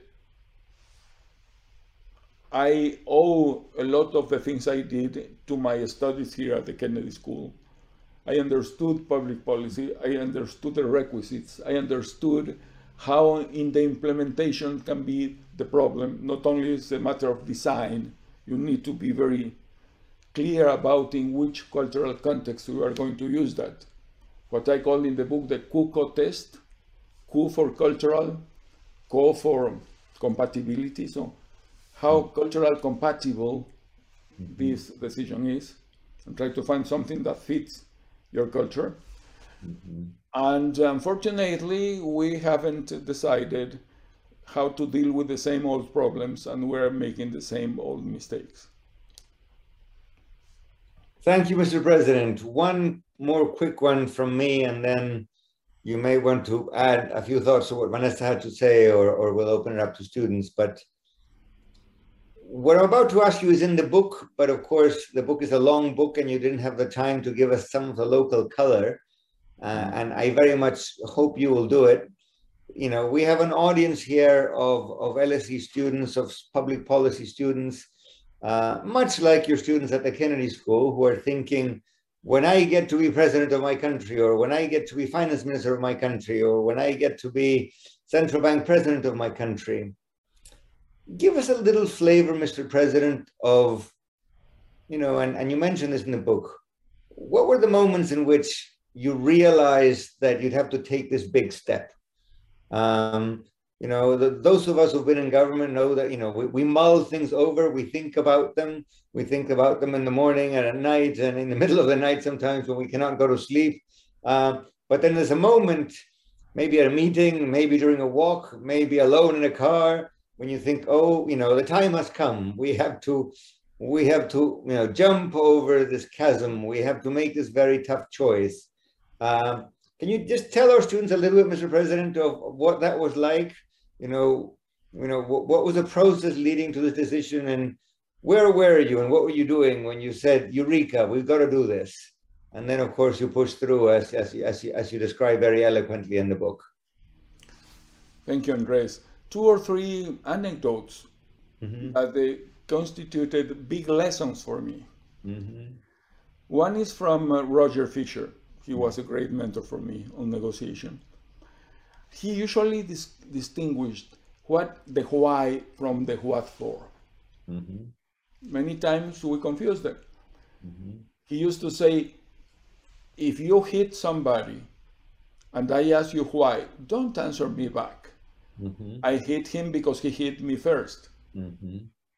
I owe a lot of the things I did to my studies here at the Kennedy School. I understood public policy, I understood the requisites, I understood how in the implementation can be the problem. Not only is it a matter of design, you need to be very clear about in which cultural context you are going to use that. What I call in the book the CUCO test, Q for cultural, Co for compatibility. So how cultural compatible this decision is, and try to find something that fits your culture. Mm-hmm. And unfortunately, we haven't decided how to deal with the same old problems, and we're making the same old mistakes. Thank you, Mister President. One more quick one from me, and then you may want to add a few thoughts to what Vanessa had to say, or, or we'll open it up to students. But what I'm about to ask you is in the book, but of course, the book is a long book and you didn't have the time to give us some of the local color. Uh, and I very much hope you will do it. You know, we have an audience here of, of L S E students, of public policy students, uh, much like your students at the Kennedy School, who are thinking, when I get to be president of my country, or when I get to be finance minister of my country, or when I get to be central bank president of my country, give us a little flavor, Mister President, of, you know, and, and you mentioned this in the book, what were the moments in which you realized that you'd have to take this big step? Um, you know, the, those of us who've been in government know that, you know, we, we mull things over, we think about them, we think about them in the morning and at night and in the middle of the night sometimes when we cannot go to sleep. Um, but then there's a moment, maybe at a meeting, maybe during a walk, maybe alone in a car, when you think, oh, you know, the time has come. We have to, we have to, you know, jump over this chasm. We have to make this very tough choice. Um, can you just tell our students a little bit, Mister President, of what that was like? You know, you know, what, what was the process leading to this decision, and where were you, and what were you doing when you said, "Eureka, we've got to do this"? And then, of course, you pushed through, as as as you, as you describe very eloquently in the book. Thank you, Andres. Two or three anecdotes mm-hmm. that they constituted big lessons for me. Mm-hmm. One is from uh, Roger Fisher. He was a great mentor for me on negotiation. He usually dis distinguished what the why from the what for. Mm-hmm. Many times we confuse them. Mm-hmm. He used to say, if you hit somebody and I ask you why, don't answer me back. Mm-hmm. I hit him because he hit me first. Mm-hmm.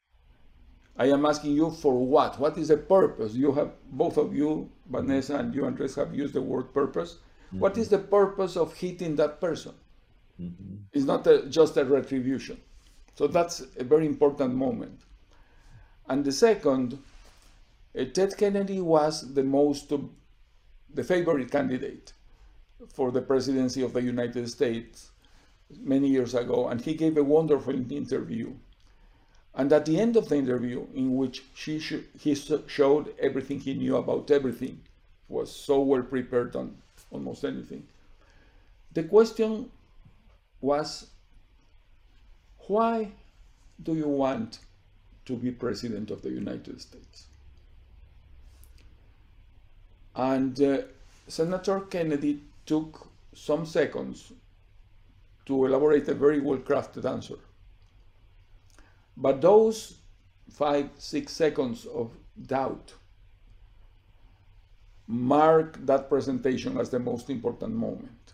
I am asking you for what? What is the purpose? You have, both of you, Vanessa and you, Andres, have used the word purpose. Mm-hmm. What is the purpose of hitting that person? Mm-hmm. It's not a, just a retribution. So that's a very important moment. And the second, uh, Ted Kennedy was the most the favorite candidate for the presidency of the United States many years ago, and he gave a wonderful interview. And at the end of the interview, in which she sh he showed everything he knew about everything, was so well prepared on almost anything, the question was, why do you want to be president of the United States? And uh, Senator Kennedy took some seconds to elaborate a very well-crafted answer. But those five, six seconds of doubt mark that presentation as the most important moment.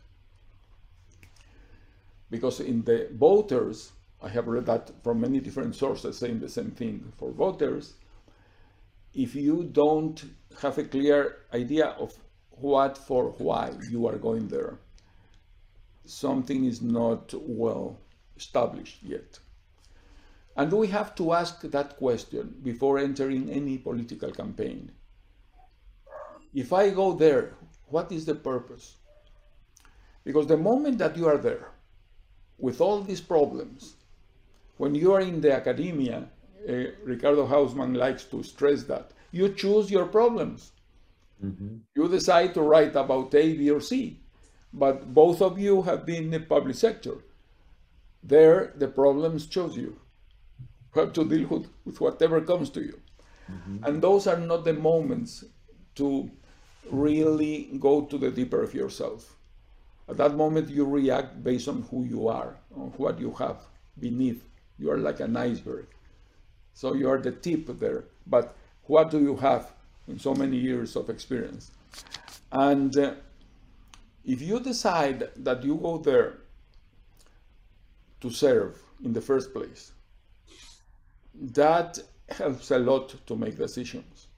Because in the voters, I have read that from many different sources saying the same thing. For voters, if you don't have a clear idea of what for why you are going there, something is not well established yet. And we have to ask that question before entering any political campaign. If I go there, what is the purpose? Because the moment that you are there, with all these problems, when you are in the academia, uh, Ricardo Hausmann likes to stress that, you choose your problems. Mm-hmm. You decide to write about A, B, or C, but both of you have been in the public sector. There, the problems chose you. You have to deal with, with whatever comes to you. Mm-hmm. And those are not the moments to really go to the deeper of yourself. At that moment, you react based on who you are, on what you have beneath. You are like an iceberg. So you are the tip there. But what do you have in so many years of experience? And uh, if you decide that you go there to serve in the first place, that helps a lot to make decisions.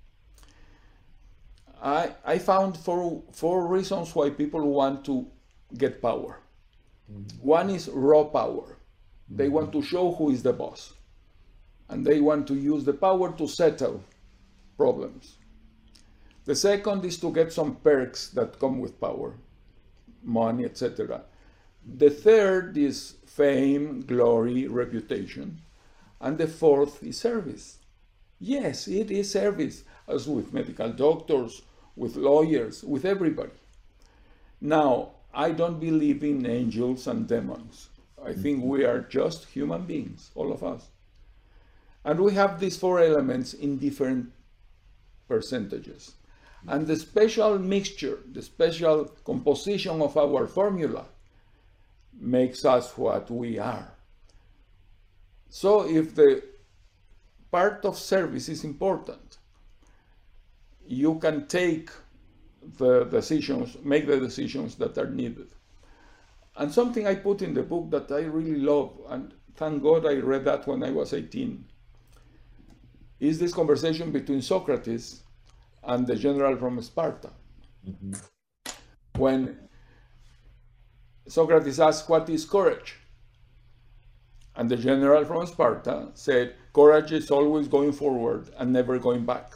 I, I found four, four reasons why people want to get power. Mm-hmm. One is raw power. Mm-hmm. They want to show who is the boss. And they want to use the power to settle problems. The second is to get some perks that come with power, money, et cetera. The third is fame, glory, reputation. And the fourth is service. Yes, it is service, as with medical doctors, with lawyers, with everybody. Now, I don't believe in angels and demons. I think we are just human beings, all of us. And we have these four elements in different percentages. And the special mixture, the special composition of our formula makes us what we are. So if the part of service is important, you can take the decisions, make the decisions that are needed. And something I put in the book that I really love, and thank God I read that when I was eighteen, is this conversation between Socrates and the general from Sparta. Mm-hmm. When Socrates asked, what is courage? And the general from Sparta said, courage is always going forward and never going back.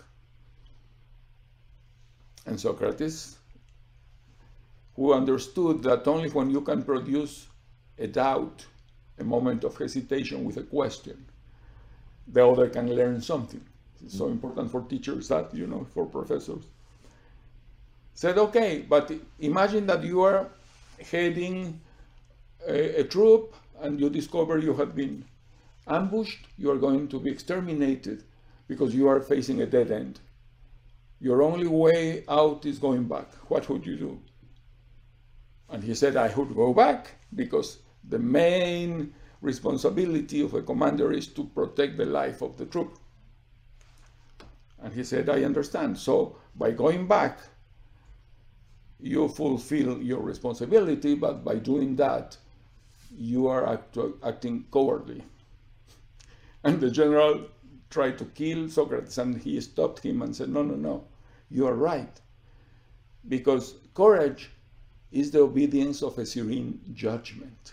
And Socrates, who understood that only when you can produce a doubt, a moment of hesitation with a question, the other can learn something. It's so important for teachers that, you know, for professors. Said, okay, but imagine that you are heading a, a troop and you discover you have been ambushed, you are going to be exterminated because you are facing a dead end. Your only way out is going back. What would you do? And he said, I would go back because the main responsibility of a commander is to protect the life of the troop. And he said, I understand. So by going back, you fulfill your responsibility, but by doing that, you are act acting cowardly. And the general tried to kill Socrates, and he stopped him and said, no, no, no, you are right. Because courage is the obedience of a serene judgment.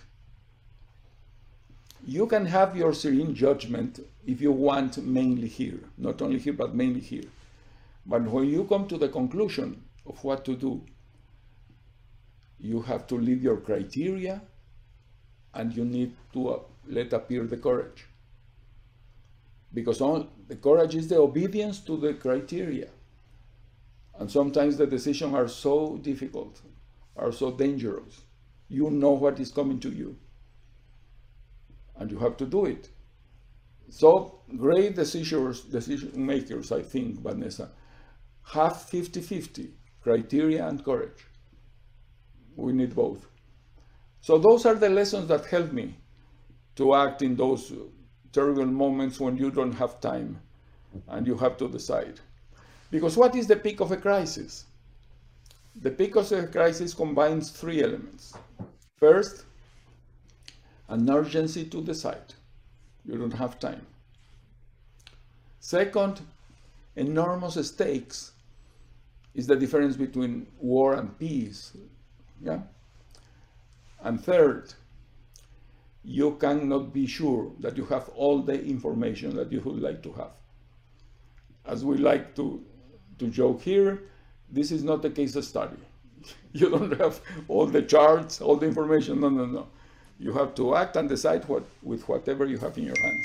You can have your serene judgment if you want mainly here, not only here, but mainly here. But when you come to the conclusion of what to do. You have to leave your criteria, and you need to uh, let appear the courage. Because all, the courage is the obedience to the criteria. And sometimes the decisions are so difficult, are so dangerous. You know what is coming to you, and you have to do it. So great decisions, decision makers, I think, Vanessa, have fifty fifty, criteria and courage. We need both. So those are the lessons that help me to act in those terrible moments when you don't have time and you have to decide. Because what is the peak of a crisis? The peak of a crisis combines three elements. First, an urgency to decide. You don't have time. Second, enormous stakes is the difference between war and peace. Yeah? And third, you cannot be sure that you have all the information that you would like to have. As we like to, to joke here, this is not a case study. You don't have all the charts, all the information. No, no, no. You have to act and decide what, with whatever you have in your hands.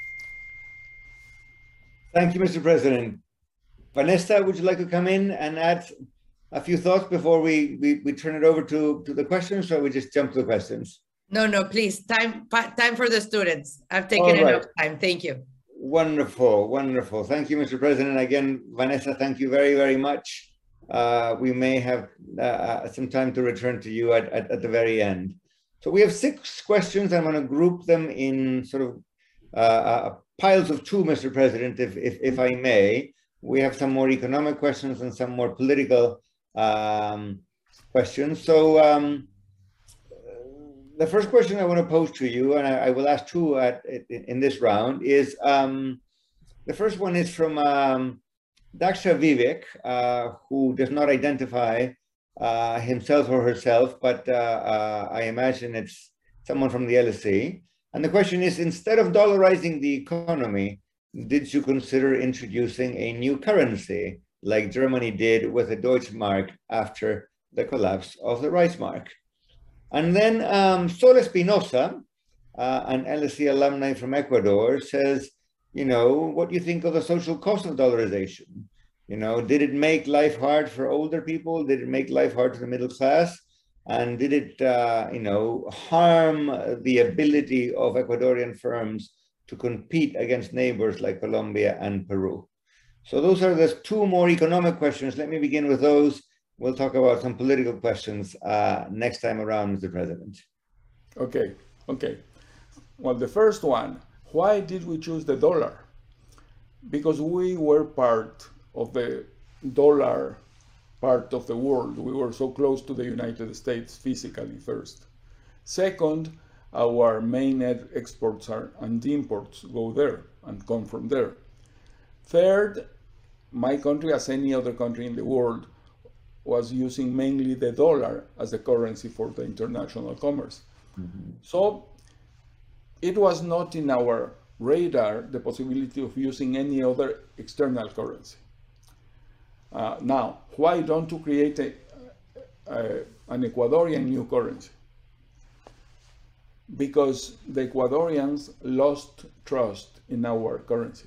Thank you, Mister President. Vanessa, would you like to come in and add a few thoughts before we, we, we turn it over to, to the questions, or we just jump to the questions? No, no, please, time, time for the students. I've taken All right. enough time. Thank you. Wonderful, wonderful. Thank you, Mister President. Again, Vanessa, thank you very, very much. Uh, we may have uh, some time to return to you at, at, at the very end. So we have six questions. I'm going to group them in sort of uh, uh, piles of two, Mister President, if, if, if I may. We have some more economic questions and some more political um, questions. So um, the first question I want to pose to you, and I, I will ask two at, in, in this round, is um, the first one is from um, Daksha Vivek, uh, who does not identify uh, himself or herself, but uh, uh, I imagine it's someone from the L S E. And the question is, instead of dollarizing the economy, did you consider introducing a new currency like Germany did with the Deutschmark after the collapse of the Reichsmark? And then um, Sol Espinosa, uh, an L S E alumni from Ecuador, says, you know, what do you think of the social cost of dollarization? You know, did it make life hard for older people? Did it make life hard for the middle class? And did it, uh, you know, harm the ability of Ecuadorian firms to compete against neighbors like Colombia and Peru? So those are the two more economic questions. Let me begin with those. We'll talk about some political questions uh, next time around, Mister President. Okay, okay. Well, the first one, why did we choose the dollar? Because we were part of the dollar part of the world. We were so close to the United States physically first. Second, our main exports are, and imports go there and come from there. Third, my country, as any other country in the world, was using mainly the dollar as the currency for the international commerce. Mm-hmm. So it was not in our radar the possibility of using any other external currency. Uh, now, why don't you create a, a, an Ecuadorian new currency? Because the Ecuadorians lost trust in our currency.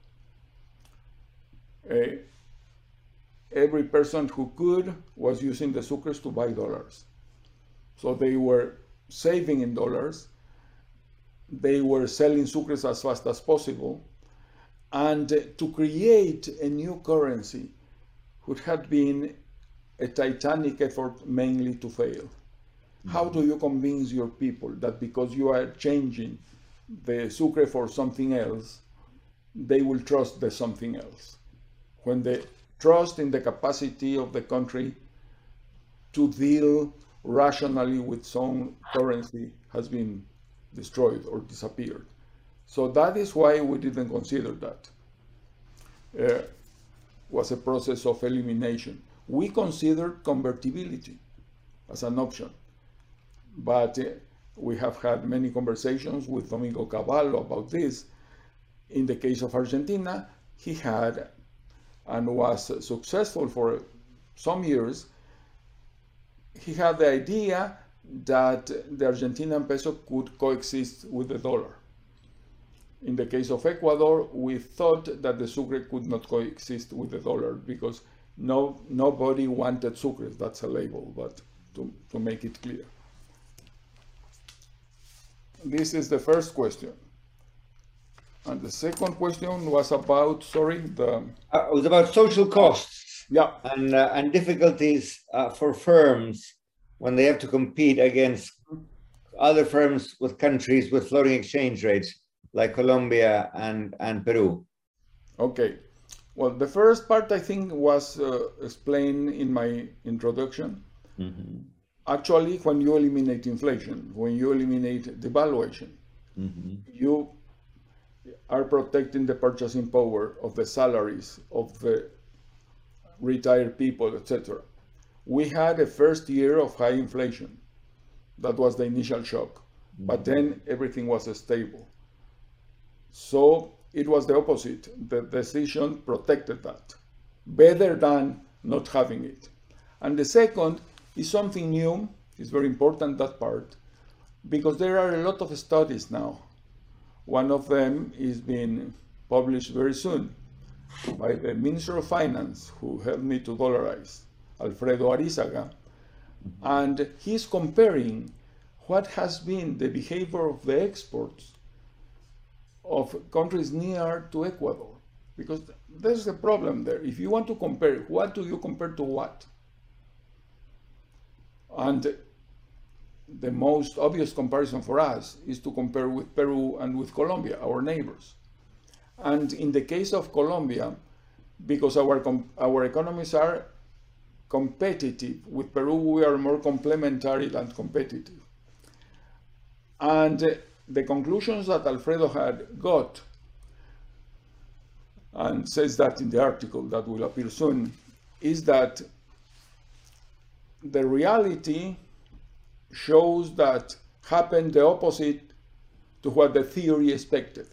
Uh, every person who could was using the sucres to buy dollars. So they were saving in dollars, they were selling sucres as fast as possible, and uh, to create a new currency would have been a titanic effort mainly to fail. Mm-hmm. How do you convince your people that because you are changing the sucre for something else, they will trust the something else? When the trust in the capacity of the country to deal rationally with some currency has been destroyed or disappeared. So that is why we didn't consider that. Uh, was a process of elimination. We considered convertibility as an option, but uh, we have had many conversations with Domingo Cavallo about this. In the case of Argentina, he had and was successful for some years, he had the idea that the Argentinian peso could coexist with the dollar. In the case of Ecuador, we thought that the sucre could not coexist with the dollar because no, nobody wanted sucre. That's a label, but to, to make it clear. This is the first question. And the second question was about, sorry, the... Uh, it was about social costs. Yeah. And, uh, and difficulties uh, for firms when they have to compete against other firms with countries with floating exchange rates, like Colombia and, and Peru. Okay. Well, the first part, I think, was uh, explained in my introduction. Mm-hmm. Actually, when you eliminate inflation, when you eliminate devaluation, mm-hmm. you are protecting the purchasing power of the salaries of the retired people, et cetera. We had a first year of high inflation. That was the initial shock. Mm-hmm. But then everything was stable. So it was the opposite. The decision protected that, better than not having it. And the second is something new. It's very important, that part, because there are a lot of studies now. One of them is being published very soon by the Minister of Finance, who helped me to dollarize, Alfredo Arizaga, and he's comparing what has been the behavior of the exports of countries near to Ecuador, because there's a problem there. If you want to compare, what do you compare to what? And the most obvious comparison for us is to compare with Peru and with Colombia, our neighbors. And in the case of Colombia, because our, our economies are competitive, with Peru we are more complementary than competitive. And the conclusions that Alfredo had got, and says that in the article that will appear soon, is that the reality shows that happened the opposite to what the theory expected.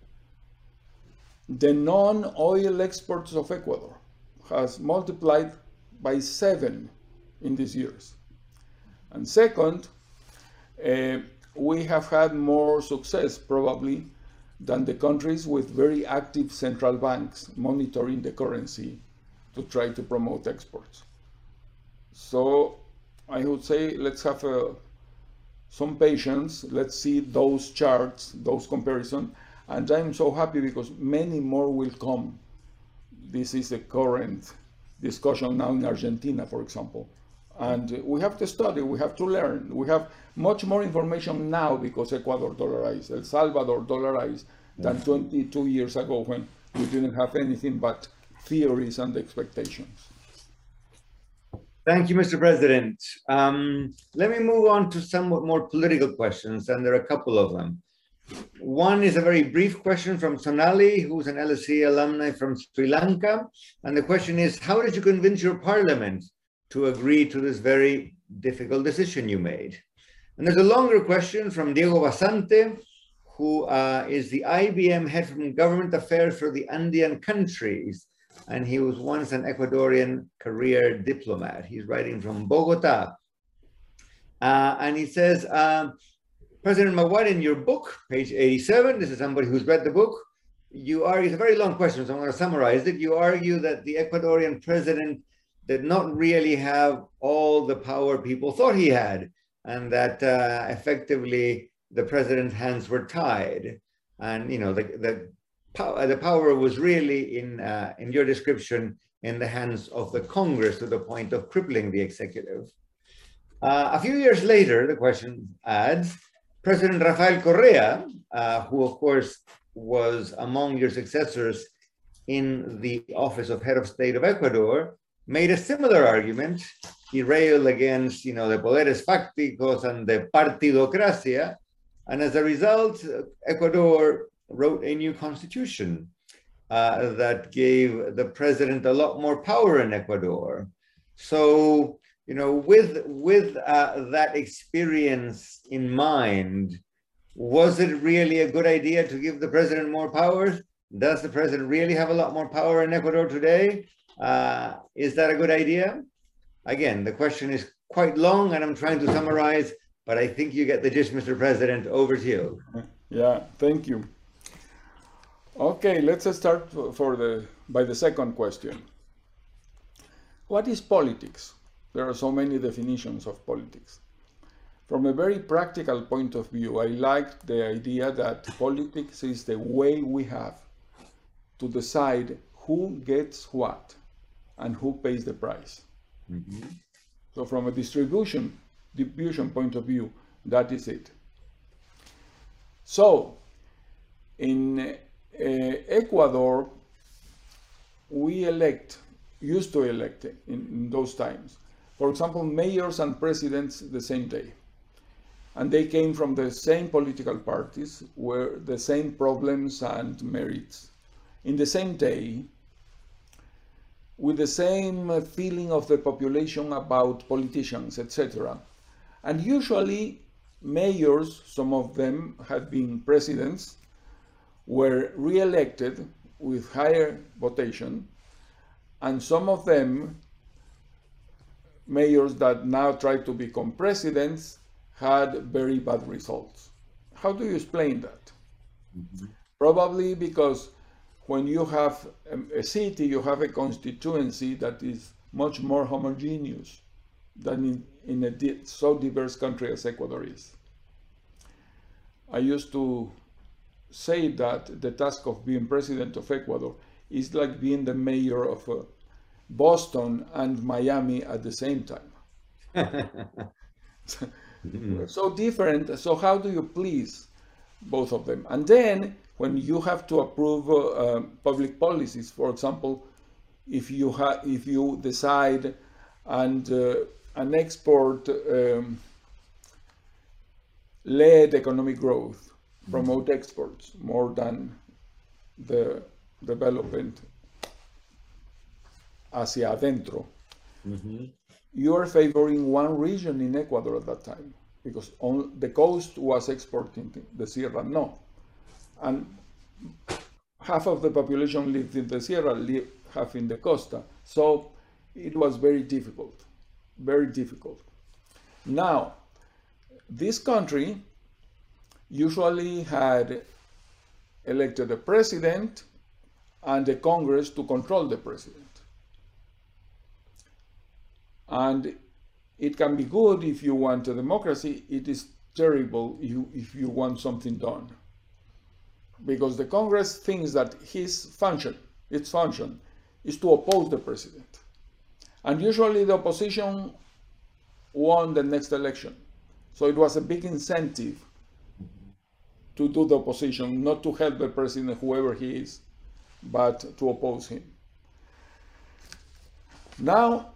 The non-oil exports of Ecuador has multiplied by seven in these years. And second, uh, we have had more success probably than the countries with very active central banks monitoring the currency to try to promote exports. So I would say let's have uh, some patience. Let's see those charts, those comparisons. And I'm so happy because many more will come. This is a current discussion now in Argentina, for example. And we have to study, we have to learn. We have much more information now because Ecuador dollarized, El Salvador dollarized, than twenty-two years ago when we didn't have anything but theories and expectations. Thank you, Mister President. Um, let me move on to somewhat more political questions, and there are a couple of them. One is a very brief question from Sonali, who's an L S E alumni from Sri Lanka. And the question is, how did you convince your parliament to agree to this very difficult decision you made? And there's a longer question from Diego Basante, who uh, is the I B M head from government affairs for the Andean countries. And he was once an Ecuadorian career diplomat. He's writing from Bogota. Uh, and he says, um, President Maguad, in your book, page eighty-seven, this is somebody who's read the book, you argue, it's a very long question, so I'm going to summarize it. You argue that the Ecuadorian president did not really have all the power people thought he had, and that uh, effectively the president's hands were tied. And, you know, the, the, pow the power was really, in, uh, in your description, in the hands of the Congress to the point of crippling the executive. Uh, a few years later, the question adds, President Rafael Correa, uh, who of course was among your successors in the office of head of state of Ecuador, made a similar argument. He railed against, you know, the poderes fácticos and the partidocracia, and as a result, Ecuador wrote a new constitution uh, that gave the president a lot more power in Ecuador. So, you know, with, with uh, that experience in mind, was it really a good idea to give the president more powers? Does the president really have a lot more power in Ecuador today? Uh, is that a good idea? again, the question is quite long and I'm trying to summarize, but I think you get the gist, Mister President. Over to you. Yeah, thank you. Okay, let's start for the by the second question. What is politics? There are so many definitions of politics. From a very practical point of view, I like the idea that politics is the way we have to decide who gets what and who pays the price. Mm-hmm. So from a distribution, distribution point of view, that is it. So in uh, Ecuador, we elect, used to elect in, in those times, for example, mayors and presidents the same day. And they came from the same political parties, were the same problems and merits, in the same day, with the same feeling of the population about politicians, et cetera. And usually, mayors, some of them had been presidents, were re-elected with higher votation, and some of them, mayors that now try to become presidents, had very bad results. How do you explain that? Mm-hmm. Probably because when you have a city, you have a constituency that is much more homogeneous than in, in a di so diverse country as Ecuador is. I used to say that the task of being president of Ecuador is like being the mayor of uh, Boston and Miami at the same time. So different. So how do you please both of them? And then when you have to approve uh, uh, public policies, for example, if you have, if you decide and uh, an export um, led economic growth, promote exports more than the development hacia adentro. Mm-hmm. You are favoring one region in Ecuador at that time, because on the coast was exporting the Sierra, no. And half of the population lived in the Sierra, lived half in the Costa. So it was very difficult, very difficult. Now, this country usually had elected a president and a Congress to control the president. And it can be good if you want a democracy. It is terrible if you, if you want something done. Because the Congress thinks that his function, its function, is to oppose the president. And usually the opposition won the next election. So it was a big incentive to do the opposition, not to help the president, whoever he is, but to oppose him. Now,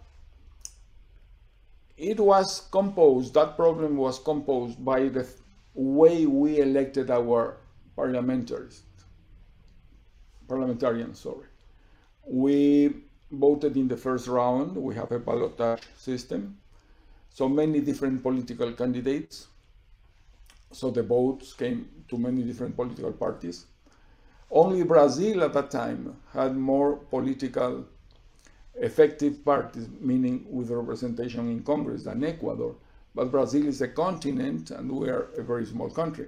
it was composed, that problem was composed by the way we elected our parliamentarians, parliamentarians, sorry. We voted in the first round, we have a ballotage system, so many different political candidates, so the votes came to many different political parties. Only Brazil at that time had more political effective parties, meaning with representation in Congress, than Ecuador. But Brazil is a continent and we are a very small country.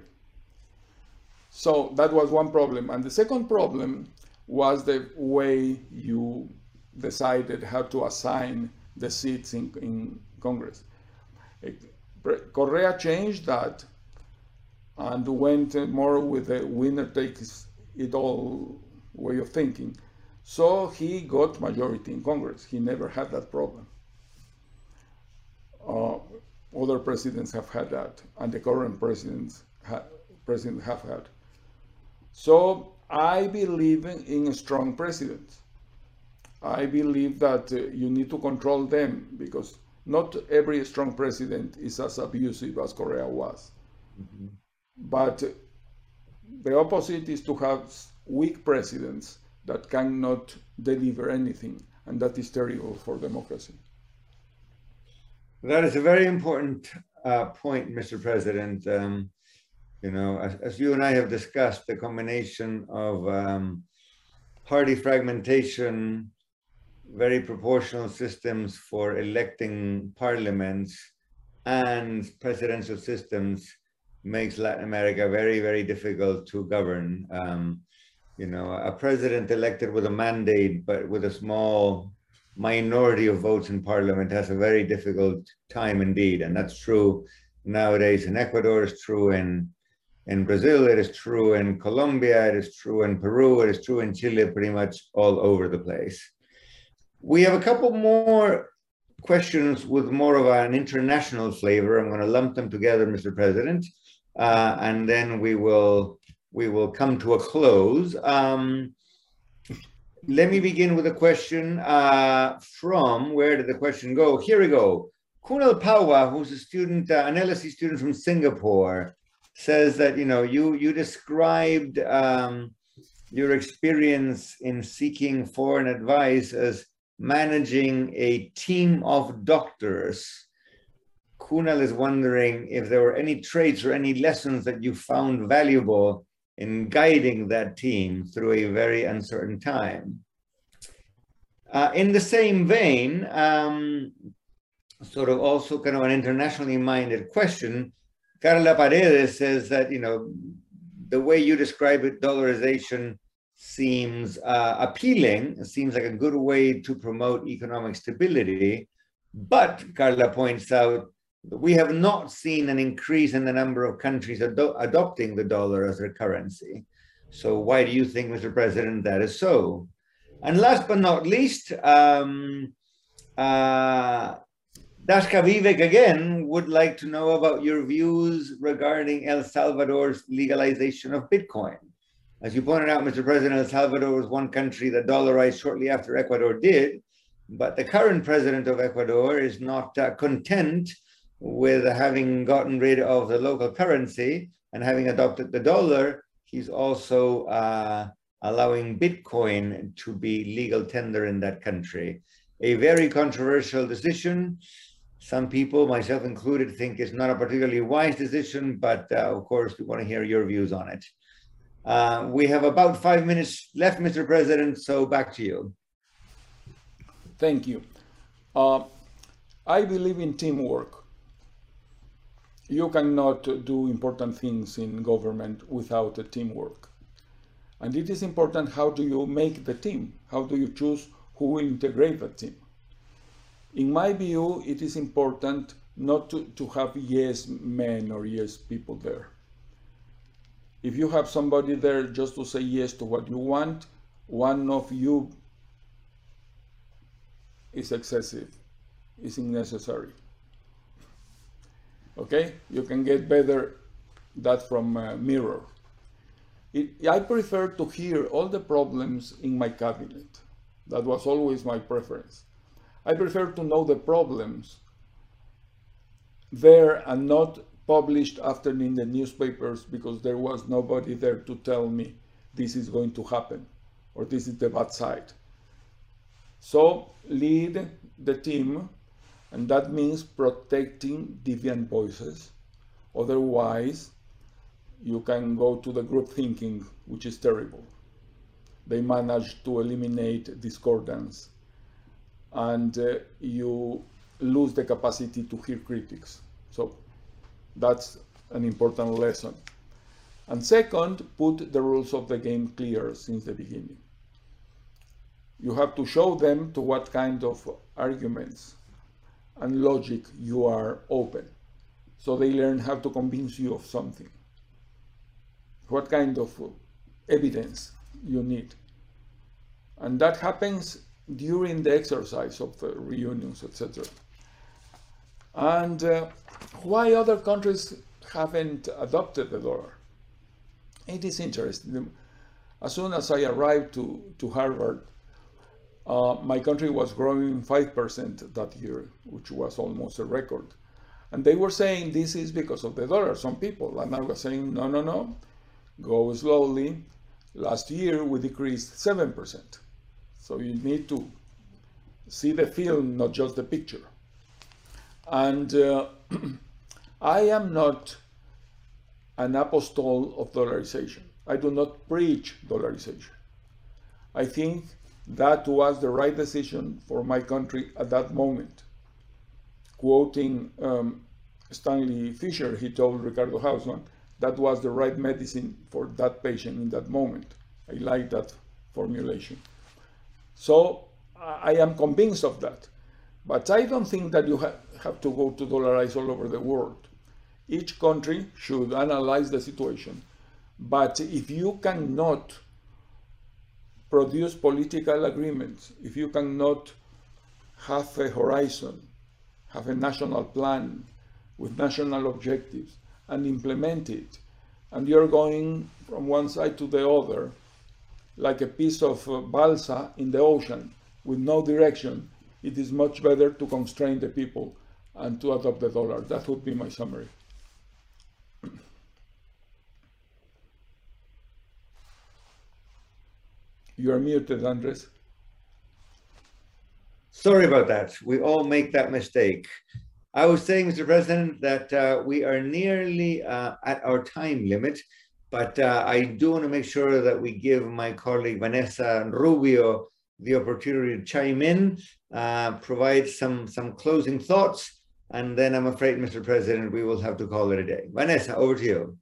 So that was one problem. And the second problem was the way you decided how to assign the seats in, in Congress. Correa changed that and went more with the winner takes it all way of thinking. So he got majority in Congress. He never had that problem. Uh, other presidents have had that, and the current presidents ha president have had. So I believe in, in strong presidents. I believe that uh, you need to control them, because not every strong president is as abusive as Correa was. Mm-hmm. But uh, the opposite is to have weak presidents that cannot deliver anything, and that is terrible for democracy. That is a very important uh, point, Mister President. Um, you know, as, as you and I have discussed, the combination of um, party fragmentation, very proportional systems for electing parliaments and presidential systems makes Latin America very, very difficult to govern. Um, you know, a president elected with a mandate, but with a small minority of votes in parliament has a very difficult time indeed. And that's true nowadays in Ecuador, it's true in, in Brazil, it is true in Colombia, it is true in Peru, it is true in Chile, pretty much all over the place. We have a couple more questions with more of an international flavor. I'm going to lump them together, Mister President, uh, and then we will we will come to a close. Um, let me begin with a question uh, from, where did the question go? Here we go. Kunal Pawa, who's a student, uh, an L S E student from Singapore, says that, you know, you, you described um, your experience in seeking foreign advice as managing a team of doctors. Kunal is wondering if there were any traits or any lessons that you found valuable in guiding that team through a very uncertain time. Uh, in the same vein, um, sort of also kind of an internationally minded question, Carla Paredes says that, you know, the way you describe it, dollarization seems uh, appealing. It seems like a good way to promote economic stability. But Carla points out that we have not seen an increase in the number of countries ado adopting the dollar as their currency. So why do you think, Mister President, that is so? And last but not least, um, uh, Dashka Vivek again would like to know about your views regarding El Salvador's legalization of Bitcoin. As you pointed out, Mister President, El Salvador was one country that dollarized shortly after Ecuador did, but the current president of Ecuador is not uh, content with having gotten rid of the local currency and having adopted the dollar. He's also uh, allowing Bitcoin to be legal tender in that country. A very controversial decision. Some people, myself included, think it's not a particularly wise decision, but uh, of course, we want to hear your views on it. Uh, we have about five minutes left, Mister President, so back to you. Thank you. Uh, I believe in teamwork. You cannot do important things in government without a teamwork. And it is important, how do you make the team? How do you choose who will integrate the team? In my view, it is important not to, to have yes men or yes people there. If you have somebody there just to say yes to what you want, one of you is excessive, is unnecessary. Okay, you can get better that from a mirror. It, I prefer to hear all the problems in my cabinet. That was always my preference. I prefer to know the problems there and not published after in the newspapers because there was nobody there to tell me this is going to happen or this is the bad side. So lead the team, and that means protecting deviant voices. Otherwise, you can go to the group thinking, which is terrible. They manage to eliminate discordance, and uh, you lose the capacity to hear critics. So that's an important lesson. And second, put the rules of the game clear since the beginning. You have to show them to what kind of arguments and logic you are open, so they learn how to convince you of something, what kind of evidence you need. And that happens during the exercise of the reunions, et cetera. And uh, why other countries haven't adopted the dollar? It is interesting. As soon as I arrived to, to Harvard, uh, my country was growing five percent that year, which was almost a record. And they were saying this is because of the dollar, some people. And I was saying, no, no, no, go slowly. Last year, we decreased seven percent. So you need to see the film, not just the picture. And uh, I am not an apostle of dollarization. I do not preach dollarization. I think That was the right decision for my country at that moment. Quoting um, Stanley Fischer, he told Ricardo Hausmann, that was the right medicine for that patient in that moment. I like that formulation. So I am convinced of that. But I don't think that you ha have to go to dollarize all over the world. Each country should analyze the situation. But if you cannot produce political agreements, if you cannot have a horizon, have a national plan with national objectives and implement it, and you're going from one side to the other like a piece of uh, balsa in the ocean with no direction, it is much better to constrain the people and to adopt the dollar. That would be my summary. You are muted, Andres. Sorry about that. We all make that mistake. I was saying, Mister President, that uh, we are nearly uh, at our time limit, but uh, I do want to make sure that we give my colleague Vanessa Rubio the opportunity to chime in, uh, provide some, some closing thoughts, and then I'm afraid, Mister President, we will have to call it a day. Vanessa, over to you.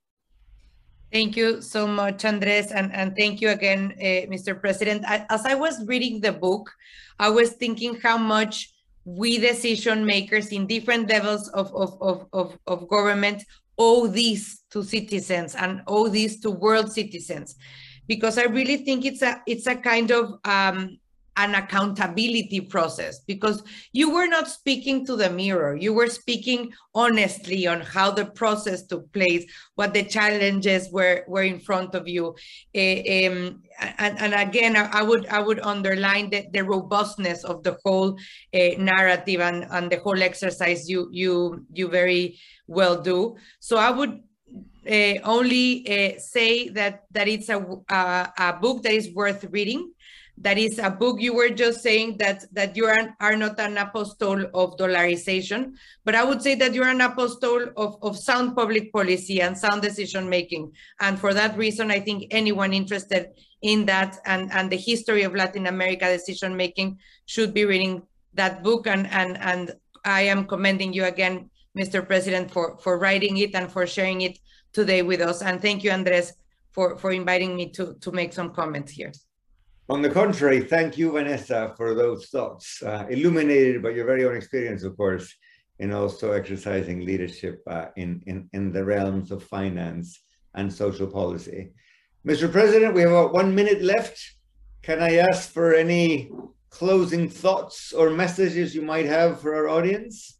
Thank you so much, Andres, and, and thank you again, uh, Mister President. I, as I was reading the book, I was thinking how much we decision makers in different levels of, of, of, of, of government owe this to citizens and owe this to world citizens, because I really think it's a, it's a kind of um, an accountability process, because you were not speaking to the mirror. You were speaking honestly on how the process took place, what the challenges were, were in front of you. Uh, um, and, and again, I would I would underline the, the robustness of the whole uh, narrative and, and the whole exercise you, you, you very well do. So I would uh, only uh, say that, that it's a, a, a book that is worth reading. That is a book. You were just saying that that you are, are not an apostle of dollarization, but I would say that you're an apostle of, of sound public policy and sound decision making. And for that reason, I think anyone interested in that and, and the history of Latin America decision making should be reading that book. And, and, and I am commending you again, Mister President, for, for writing it and for sharing it today with us. And thank you, Andres, for, for inviting me to, to make some comments here. On the contrary, thank you, Vanessa, for those thoughts, uh, illuminated by your very own experience, of course, in also exercising leadership uh, in, in, in the realms of finance and social policy. Mister President, we have about one minute left. Can I ask for any closing thoughts or messages you might have for our audience?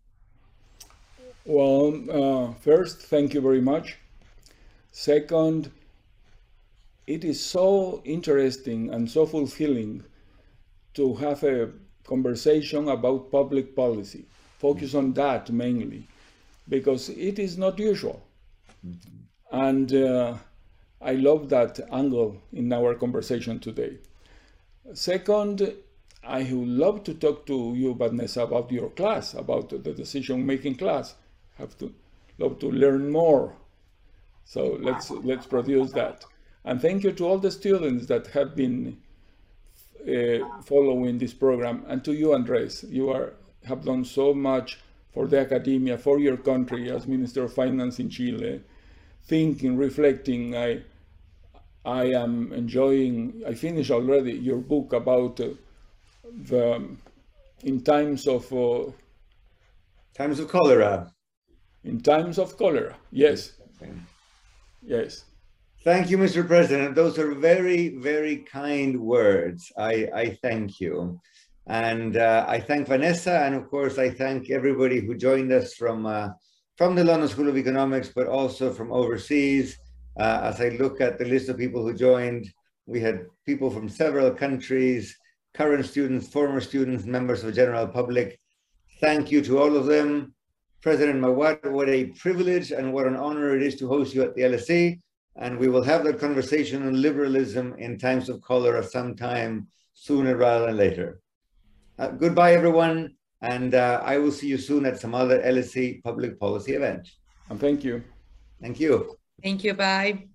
Well, uh, first, thank you very much. Second, it is so interesting and so fulfilling to have a conversation about public policy. Focus on that mainly, because it is not usual. Mm-hmm. And uh, I love that angle in our conversation today. Second, I would love to talk to you, Vanessa, about your class, about the decision-making class. Have to love to learn more. So let's let's produce that. And thank you to all the students that have been uh, following this program, and to you, Andres. You are have done so much for the academia, for your country as Minister of Finance in Chile. Thinking, reflecting. I I am enjoying. I finished already your book about uh, the in times of uh, times of cholera. In times of cholera, yes, okay. Yes. Thank you, Mister President. Those are very, very kind words. I, I thank you. And uh, I thank Vanessa, and of course, I thank everybody who joined us from, uh, from the London School of Economics, but also from overseas. Uh, as I look at the list of people who joined, we had people from several countries, current students, former students, members of the general public. Thank you to all of them. President Mawad, what a privilege and what an honor it is to host you at the L S E. And we will have that conversation on liberalism in times of cholera sometime sooner rather than later. Uh, goodbye, everyone. And uh, I will see you soon at some other L S E public policy event. And thank you. Thank you. Thank you. Bye.